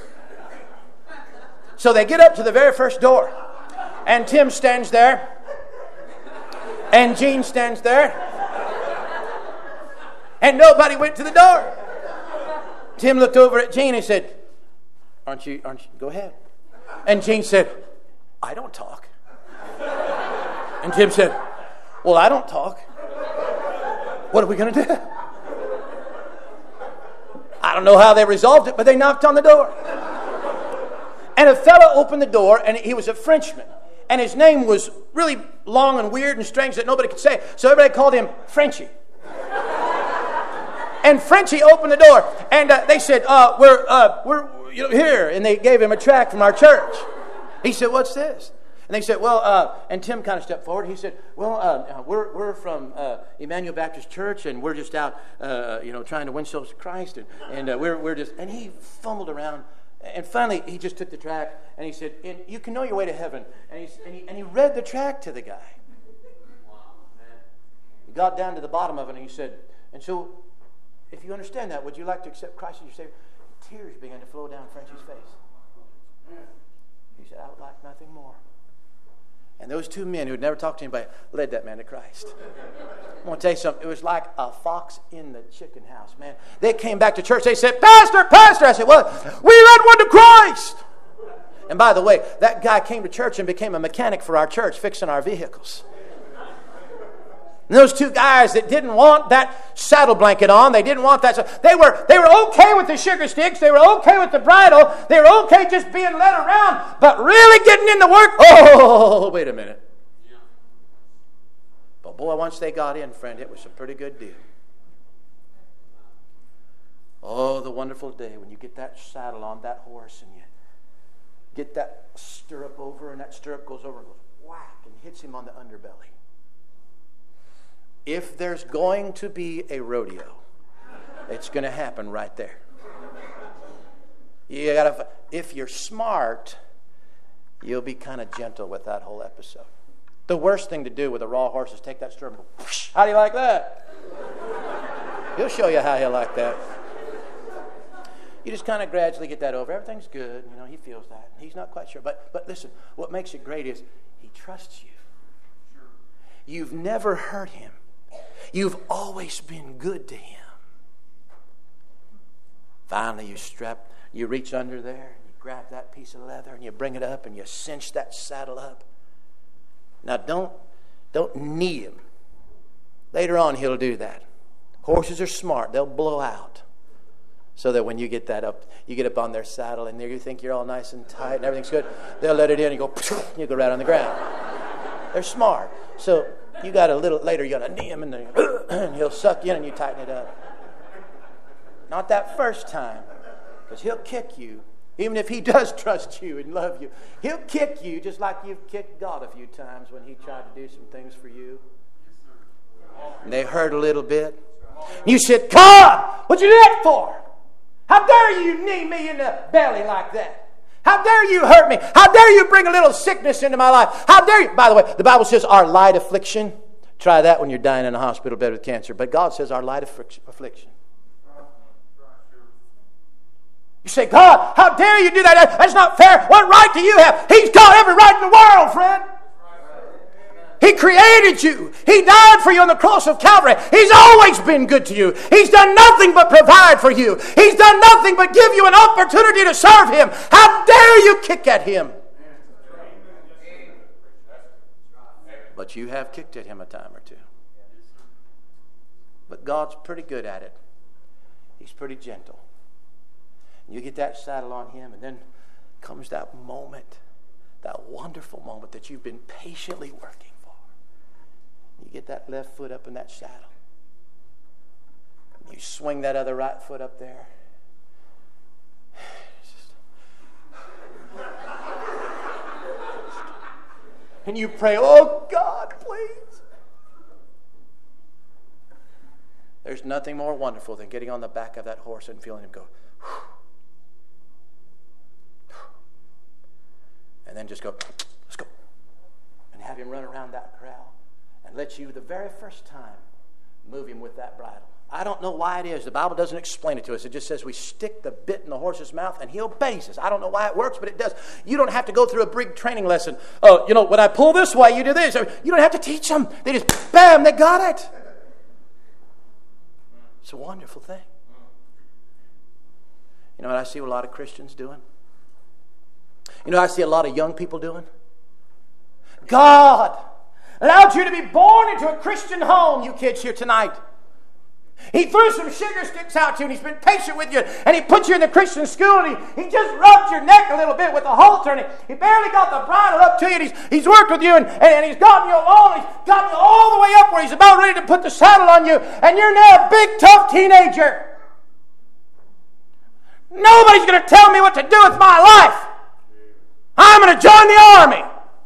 B: So they get up to the very first door, and Tim stands there, and Gene stands there, and nobody went to the door. Tim looked over at Gene and said, aren't you, go ahead. And Gene said, I don't talk. And Tim said, well, I don't talk. What are we going to do? I don't know how they resolved it, but they knocked on the door. And a fellow opened the door, and he was a Frenchman. And his name was really long and weird and strange that nobody could say. So everybody called him Frenchie. And Frenchie opened the door, and they said, we're here. And they gave him a tract from our church. He said, what's this? And they said, well, and Tim kind of stepped forward. He said, well, we're from Emmanuel Baptist Church, and we're just out, trying to win souls to Christ. And we're just, and he fumbled around. And finally, he just took the tract, and he said, you can know your way to heaven. And he read the tract to the guy. He got down to the bottom of it, and he said, and so, if you understand that, would you like to accept Christ as your Savior? Tears began to flow down Frenchie's face. He said, I would like nothing more. And those two men who had never talked to anybody led that man to Christ. I'm going to tell you something. It was like a fox in the chicken house, man. They came back to church. They said, Pastor. I said, what? We led one to Christ. And by the way, that guy came to church and became a mechanic for our church, fixing our vehicles. And those two guys that didn't want that saddle blanket on, they didn't want that. They were okay with the sugar sticks. They were okay with the bridle. They were okay just being led around. But really getting into work, oh, wait a minute. But boy, once they got in, friend, it was a pretty good deal. Oh, the wonderful day when you get that saddle on that horse and you get that stirrup over, and that stirrup goes over and goes whack and hits him on the underbelly. If there's going to be a rodeo, it's going to happen right there. If you're smart, you'll be kind of gentle with that whole episode. The worst thing to do with a raw horse is take that stirrup and go, whoosh, how do you like that? He'll show you how he'll like that. You just kind of gradually get that over. Everything's good. He feels that. He's not quite sure. But listen, what makes it great is he trusts you. You've never hurt him. You've always been good to him. Finally, you reach under there, you grab that piece of leather, and you bring it up, and you cinch that saddle up. Now, don't knee him. Later on, he'll do that. Horses are smart. They'll blow out. So that when you get up on their saddle, and there you think you're all nice and tight, and everything's good, they'll let it in, and you go right on the ground. They're smart. So you got a little later, you got to knee him, and he'll suck you in, and you tighten it up. Not that first time, because he'll kick you. Even if he does trust you and love you, he'll kick you just like you've kicked God a few times when he tried to do some things for you. And they hurt a little bit. And you said, God, what'd you do that for? How dare you knee me in the belly like that? How dare you hurt me? How dare you bring a little sickness into my life? How dare you? By the way, the Bible says our light affliction. Try that when you're dying in a hospital bed with cancer. But God says our light affliction. You say, God, how dare you do that? That's not fair. What right do you have? He's got every right in the world, friend. He created you. He died for you on the cross of Calvary. He's always been good to you. He's done nothing but provide for you. He's done nothing but give you an opportunity to serve him. How dare you kick at him? But you have kicked at him a time or two. But God's pretty good at it. He's pretty gentle. You get that saddle on him, and then comes that moment, that wonderful moment that you've been patiently working for. You get that left foot up in that saddle. You swing that other right foot up there. And you pray, oh God, please. There's nothing more wonderful than getting on the back of that horse and feeling him go, whew. And then just go, let's go. And have him run around that corral. And let you, the very first time, move him with that bridle. I don't know why it is. The Bible doesn't explain it to us. It just says we stick the bit in the horse's mouth and he obeys us. I don't know why it works, but it does. You don't have to go through a big training lesson. Oh, when I pull this way, you do this. You don't have to teach them. They just, bam, they got it. It's a wonderful thing. You know what I see a lot of Christians doing? You know what I see a lot of young people doing? God allowed you to be born into a Christian home, you kids here tonight. He threw some sugar sticks out to you, and he's been patient with you, and he put you in the Christian school, and he just rubbed your neck a little bit with a halter, and he barely got the bridle up to you, and he's worked with you, and he's gotten you along, and he's gotten you all the way up where he's about ready to put the saddle on you, and you're now a big, tough teenager. Nobody's going to tell me what to do with my life. I'm going to join the army.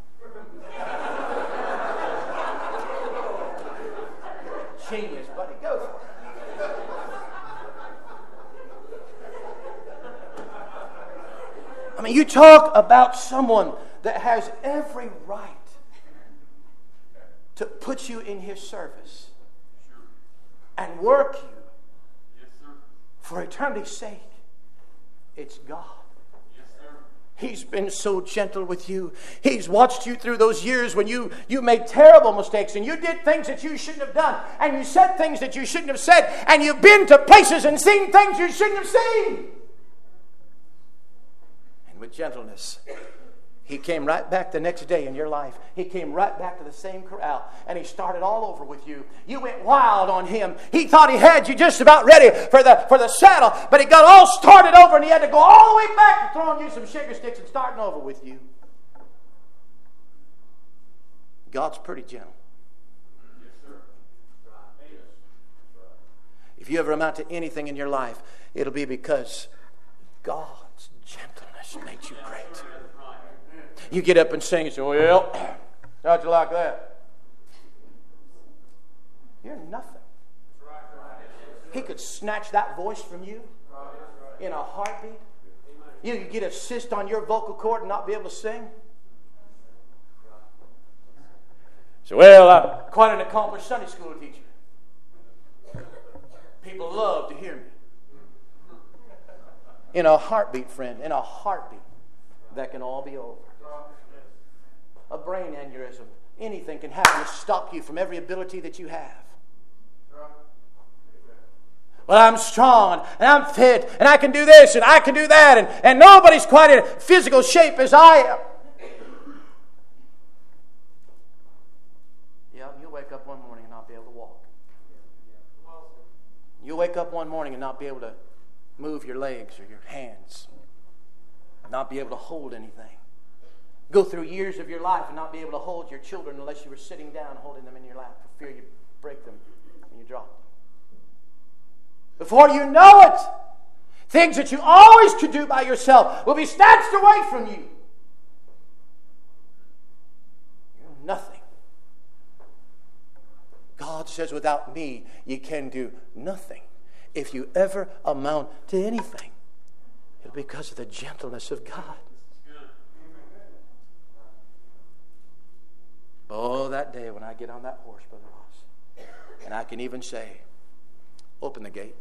B: Genius, buddy. Go for it. I mean, you talk about someone that has every right to put you in his service and work you for eternity's sake. It's God. He's been so gentle with you. He's watched you through those years when you made terrible mistakes and you did things that you shouldn't have done and you said things that you shouldn't have said and you've been to places and seen things you shouldn't have seen. And with gentleness, he came right back the next day in your life. He came right back to the same corral and he started all over with you. You went wild on him. He thought he had you just about ready for the saddle, but he got all started over and he had to go all the way back to throwing you some sugar sticks and starting over with you. God's pretty gentle.
C: Yes, sir.
B: If you ever amount to anything in your life, it'll be because God's gentleness made you great. You get up and sing and say, well, how'd you like that? You're nothing. He could snatch that voice from you in a heartbeat. You could get a cyst on your vocal cord and not be able to sing. So, well, I'm quite an accomplished Sunday school teacher. People love to hear me. In a heartbeat, friend, in a heartbeat, that can all be over. A brain aneurysm, anything can happen to stop you from every ability that you have. Well, I'm strong and I'm fit and I can do this and I can do that and nobody's quite in physical shape as I am. Yeah, you'll wake up one morning and not be able to walk. You'll wake up one morning and not be able to move your legs or your hands, not be able to hold anything. Go through years of your life and not be able to hold your children unless you were sitting down holding them in your lap for fear you'd break them and you drop them. Before you know it, things that you always could do by yourself will be snatched away from you. You're nothing. God says, without me, you can do nothing. If you ever amount to anything, it'll be because of the gentleness of God. Oh, that day when I get on that horse, Brother Ross, and I can even say, open the gate.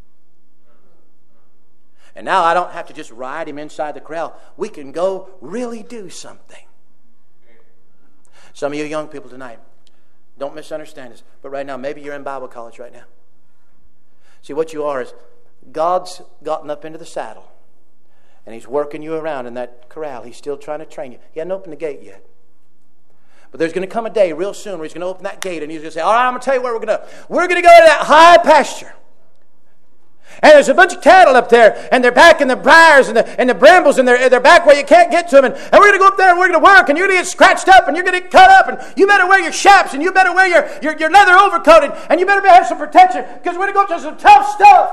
B: And now I don't have to just ride him inside the corral. We can go really do something. Some of you young people tonight, don't misunderstand this, but right now, maybe you're in Bible college right now. See, what you are is God's gotten up into the saddle, and he's working you around in that corral. He's still trying to train you. He hasn't opened the gate yet. But there's going to come a day real soon where he's going to open that gate and he's going to say, all right, I'm going to tell you where we're going to go. We're going to go to that high pasture. And there's a bunch of cattle up there, and they're back in the briars and the brambles, and they're back where you can't get to them. And we're going to go up there and we're going to work, and you're going to get scratched up, and you're going to get cut up, and you better wear your chaps, and you better wear your leather overcoat, and you better have some protection, because we're going to go through some tough stuff.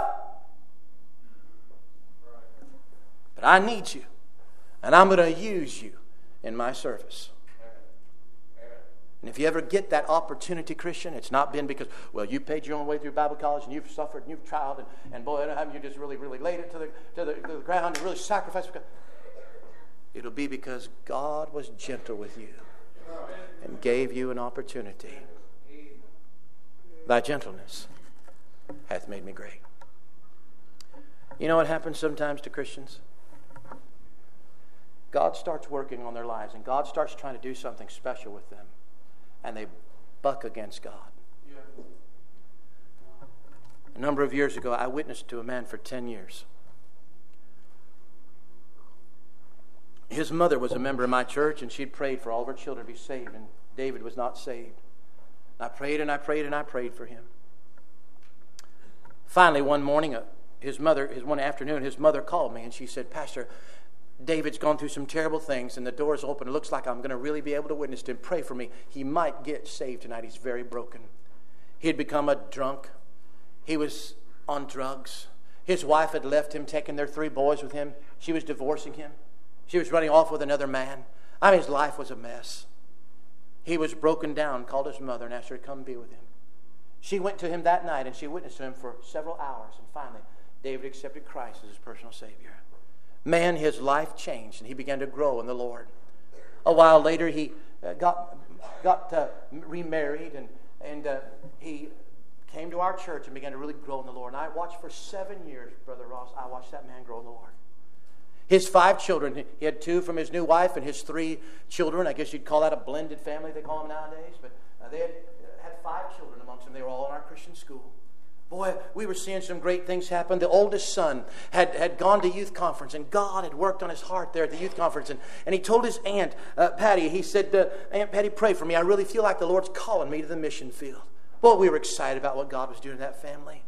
B: But I need you, and I'm going to use you in my service. And if you ever get that opportunity, Christian, it's not been because, well, you paid your own way through Bible college and you've suffered and you've tried and boy, haven't you just really, really laid it to the ground and really sacrificed? It'll be because God was gentle with you and gave you an opportunity. Thy gentleness hath made me great. You know what happens sometimes to Christians? God starts working on their lives and God starts trying to do something special with them. And they buck against God. A number of years ago, I witnessed to a man for 10 years. His mother was a member of my church, and she'd prayed for all of her children to be saved, and David was not saved. I prayed and I prayed and I prayed for him. Finally, one morning, one afternoon, his mother called me and she said, Pastor, David's gone through some terrible things and the door's open. It looks like I'm going to really be able to witness to him. Pray for me. He might get saved tonight. He's very broken. He had become a drunk. He was on drugs. His wife had left him, taking their 3 boys with him. She was divorcing him. She was running off with another man. I mean, his life was a mess. He was broken down, called his mother and asked her to come be with him. She went to him that night and she witnessed to him for several hours. And finally, David accepted Christ as his personal Savior. Man, his life changed and he began to grow in the Lord. A while later, he got remarried and he came to our church and began to really grow in the Lord. And I watched for 7 years, Brother Ross, I watched that man grow in the Lord. His 5 children, he had 2 from his new wife and his 3 children. I guess you'd call that a blended family, they call them nowadays. But they had 5 children amongst them. They were all in our Christian school. Boy, we were seeing some great things happen. The oldest son had gone to youth conference, and God had worked on his heart there at the youth conference. And he told his aunt, Patty, he said, Aunt Patty, pray for me. I really feel like the Lord's calling me to the mission field. Boy, we were excited about what God was doing in that family.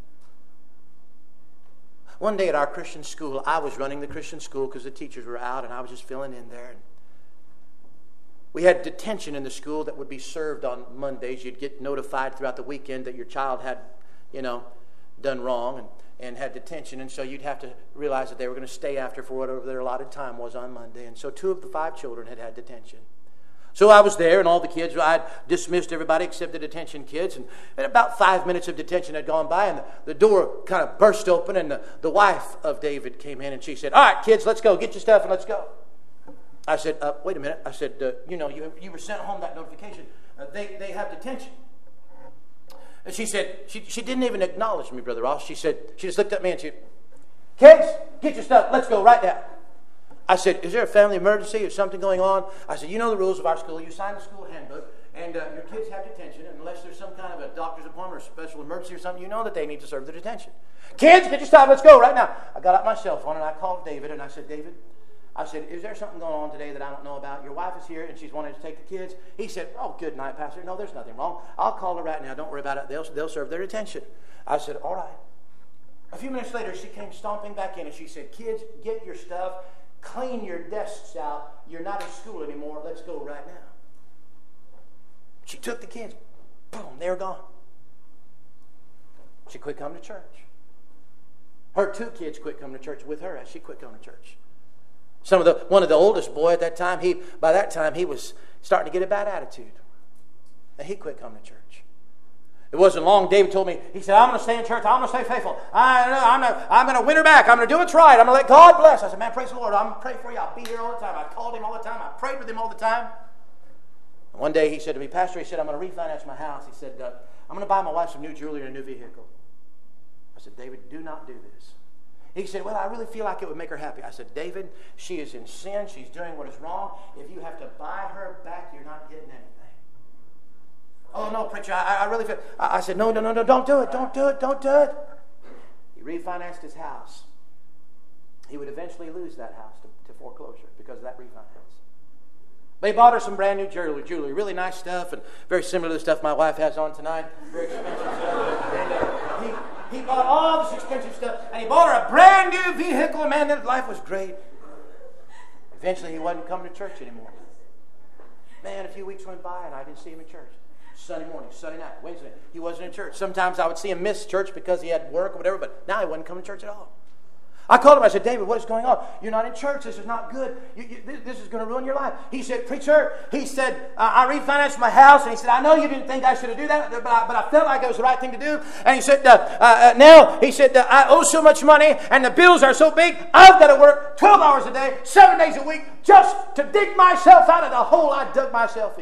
B: One day at our Christian school, I was running the Christian school because the teachers were out and I was just filling in there. We had detention in the school that would be served on Mondays. You'd get notified throughout the weekend that your child had, done wrong and had detention. And so you'd have to realize that they were going to stay after for whatever their allotted time was on Monday. And so 2 of the 5 children had detention. So I was there, and all the kids, I'd dismissed everybody except the detention kids. And about 5 minutes of detention had gone by, and the door kind of burst open, and the wife of David came in, and she said, all right, kids, let's go. Get your stuff, and let's go. I said, wait a minute. I said, you were sent home that notification. They have detention. And she said, she didn't even acknowledge me, Brother Ross. She just looked at me and she said, kids, get your stuff. Let's go right now. I said, is there a family emergency or something going on? I said, you know the rules of our school. You sign the school handbook, and your kids have detention. And unless there's some kind of a doctor's appointment or special emergency or something, you know that they need to serve the detention. Kids, get your stuff. Let's go right now. I got out my cell phone, and I called David, and I said, David, is there something going on today that I don't know about? Your wife is here, and she's wanting to take the kids. He said, oh, good night, Pastor. No, there's nothing wrong. I'll call her right now. Don't worry about it. They'll serve their detention. I said, all right. A few minutes later, she came stomping back in, and she said, kids, get your stuff. Clean your desks out. You're not in school anymore. Let's go right now. She took the kids. Boom, they were gone. She quit coming to church. Her 2 kids quit coming to church with her as she quit coming to church. One of the oldest boy at that time, by that time he was starting to get a bad attitude. And he quit coming to church. It wasn't long. David told me, he said, I'm going to stay in church. I'm going to stay faithful. I'm going to win her back. I'm going to do what's right. I'm going to let God bless. I said, man, praise the Lord. I'm going to pray for you. I'll be here all the time. I called him all the time. I prayed with him all the time. And one day he said to me, Pastor, he said, I'm going to refinance my house. He said, I'm going to buy my wife some new jewelry and a new vehicle. I said, David, do not do this. He said, well, I really feel like it would make her happy. I said, David, she is in sin. She's doing what is wrong. If you have to buy her back, you're not getting anything. Oh, no, preacher, I really feel... I said, no, don't do it. Don't do it. He refinanced his house. He would eventually lose that house to foreclosure because of that refinance. They bought her some brand new jewelry, really nice stuff, and very similar to the stuff my wife has on tonight. Very expensive stuff. And, he bought all this expensive stuff, and he bought her a brand new vehicle, and man, that life was great. Eventually, he wasn't coming to church anymore. Man, a few weeks went by, and I didn't see him in church. Sunday morning, Sunday night, Wednesday, he wasn't in church. Sometimes I would see him miss church because he had work or whatever, but now he wasn't coming to church at all. I called him. I said, David, what is going on? You're not in church. This is not good. This is going to ruin your life. He said, preacher, he said, I refinanced my house. And he said, I know you didn't think I should have done that, but I felt like it was the right thing to do. And he said, now, he said, I owe so much money and the bills are so big, I've got to work 12 hours a day, 7 days a week, just to dig myself out of the hole I dug myself in.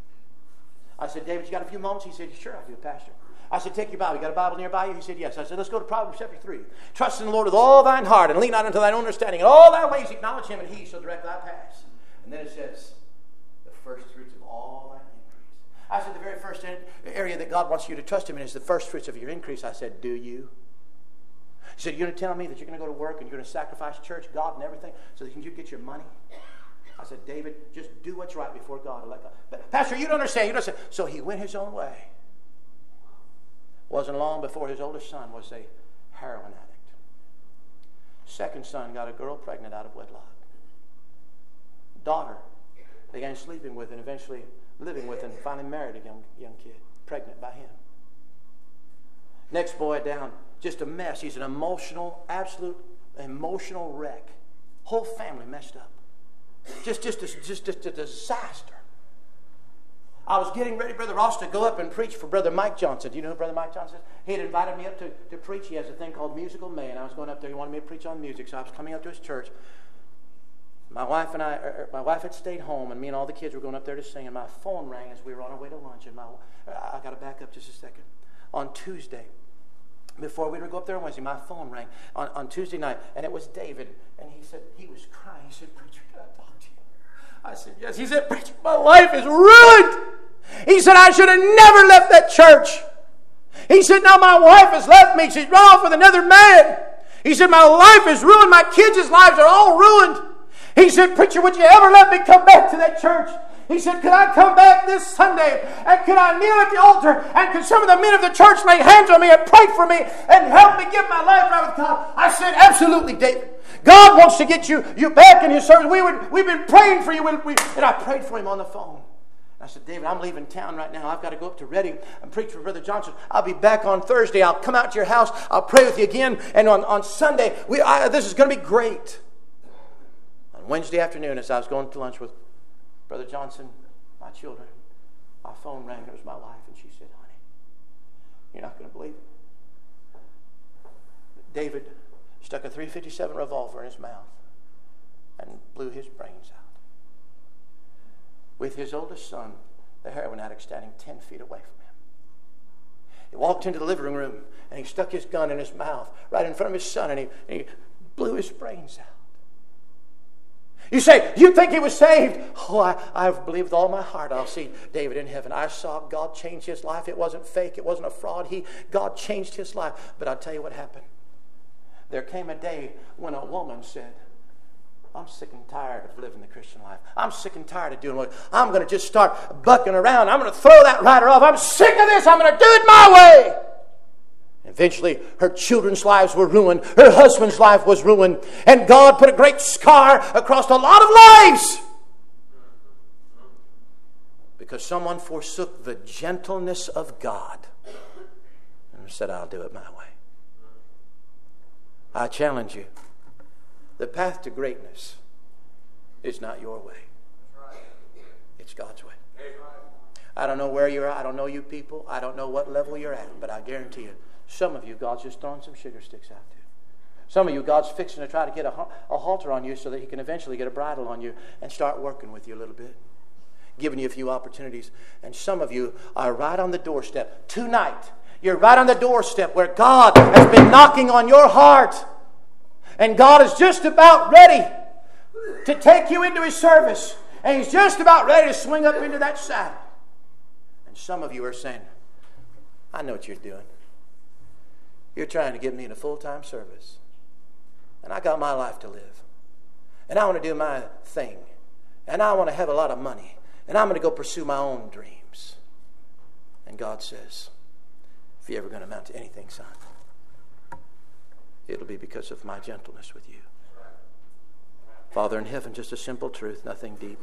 B: I said, David, you got a few moments? He said, sure, I do, Pastor. I said, take your Bible. You got a Bible nearby you? He said, yes. I said, let's go to Proverbs chapter 3. Trust in the Lord with all thine heart and lean not unto thine own understanding. In all thy ways acknowledge him, and he shall direct thy paths. And then it says, the first fruits of all thine increase. I said, the very first area that God wants you to trust him in is the first fruits of your increase. I said, do you? He said, you're going to tell me that you're going to go to work and you're going to sacrifice church, God, and everything so that you get your money? I said, David, just do what's right before God. And let God. But, Pastor, you don't understand. So he went his own way. Wasn't long before his oldest son was a heroin addict. Second son got a girl pregnant out of wedlock. Daughter began sleeping with and eventually living with and finally married a young kid, pregnant by him. Next boy down, just a mess. He's an absolute emotional wreck. Whole family messed up. Just a disaster. I was getting ready, Brother Ross, to go up and preach for Brother Mike Johnson. Do you know who Brother Mike Johnson is? He had invited me up to preach. He has a thing called Musical May, and I was going up there. He wanted me to preach on music, so I was coming up to his church. My wife had stayed home, and me and all the kids were going up there to sing, and my phone rang as we were on our way to lunch. And I got to back up just a second. On Tuesday, before we were to go up there on Wednesday, my phone rang on Tuesday night, and it was David, and he said, he was crying. He said, "Preacher, can I talk to you?" I said, "Yes." He said, "Preacher, my life is ruined." He said, "I should have never left that church." He said, "Now my wife has left me. She's run off with another man." He said, "My life is ruined. My kids' lives are all ruined." He said, "Preacher, would you ever let me come back to that church?" He said, "Could I come back this Sunday? And could I kneel at the altar? And could some of the men of the church lay hands on me and pray for me and help me give my life right with God?" I said, "Absolutely, David. God wants to get you back in His service. We've been praying for you." And I prayed for him on the phone. I said, "David, I'm leaving town right now. I've got to go up to Reading and preach for Brother Johnson. I'll be back on Thursday. I'll come out to your house. I'll pray with you again. And on Sunday, this is going to be great." On Wednesday afternoon, as I was going to lunch with Brother Johnson, my children, my phone rang. It was my wife, and she said, "Honey, you're not going to believe it. David stuck a .357 revolver in his mouth and blew his brains out, with his oldest son, the heroin addict, standing 10 feet away from him. He walked into the living room, and he stuck his gun in his mouth right in front of his son, and he blew his brains out. You say, "You think he was saved?" "Oh, I believe with all my heart I'll see David in heaven. I saw God change his life. It wasn't fake. It wasn't a fraud. God changed his life." But I'll tell you what happened. There came a day when a woman said, "I'm sick and tired of living the Christian life. I'm sick and tired of doing what I'm going to just start bucking around. I'm going to throw that rider off. I'm sick of this. I'm going to do it my way." Eventually, her children's lives were ruined. Her husband's life was ruined. And God put a great scar across a lot of lives, because someone forsook the gentleness of God and said, "I'll do it my way." I challenge you. The path to greatness is not your way. It's God's way. I don't know where you're at. I don't know you people. I don't know what level you're at. But I guarantee you, some of you, God's just throwing some sugar sticks out to. Some of you, God's fixing to try to get a halter on you so that He can eventually get a bridle on you and start working with you a little bit, giving you a few opportunities. And some of you are right on the doorstep. Tonight, you're right on the doorstep where God has been knocking on your heart. And God is just about ready to take you into His service. And He's just about ready to swing up into that saddle. And some of you are saying, "I know what you're doing. You're trying to get me in a full-time service. And I got my life to live. And I want to do my thing. And I want to have a lot of money. And I'm going to go pursue my own dreams." And God says, "If you're ever going to amount to anything, son, it'll be because of my gentleness with you." Father in heaven, just a simple truth, nothing deep.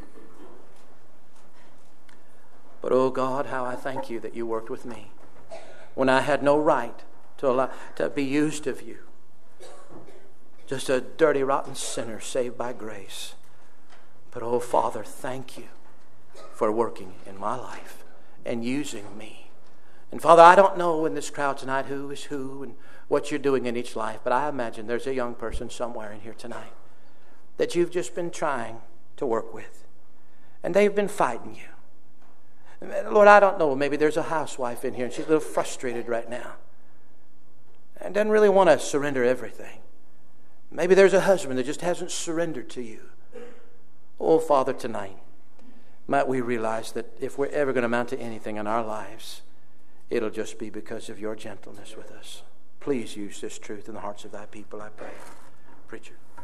B: But oh God, how I thank you that you worked with me when I had no right to be used of you. Just a dirty, rotten sinner saved by grace. But oh Father, thank you for working in my life and using me. And Father, I don't know in this crowd tonight who is who and what you're doing in each life, but I imagine there's a young person somewhere in here tonight that you've just been trying to work with. And they've been fighting you. Lord, I don't know, maybe there's a housewife in here and she's a little frustrated right now and doesn't really want to surrender everything. Maybe there's a husband that just hasn't surrendered to you. Oh, Father, tonight, might we realize that if we're ever going to amount to anything in our lives, it'll just be because of your gentleness with us. Please use this truth in the hearts of thy people, I pray. Preacher.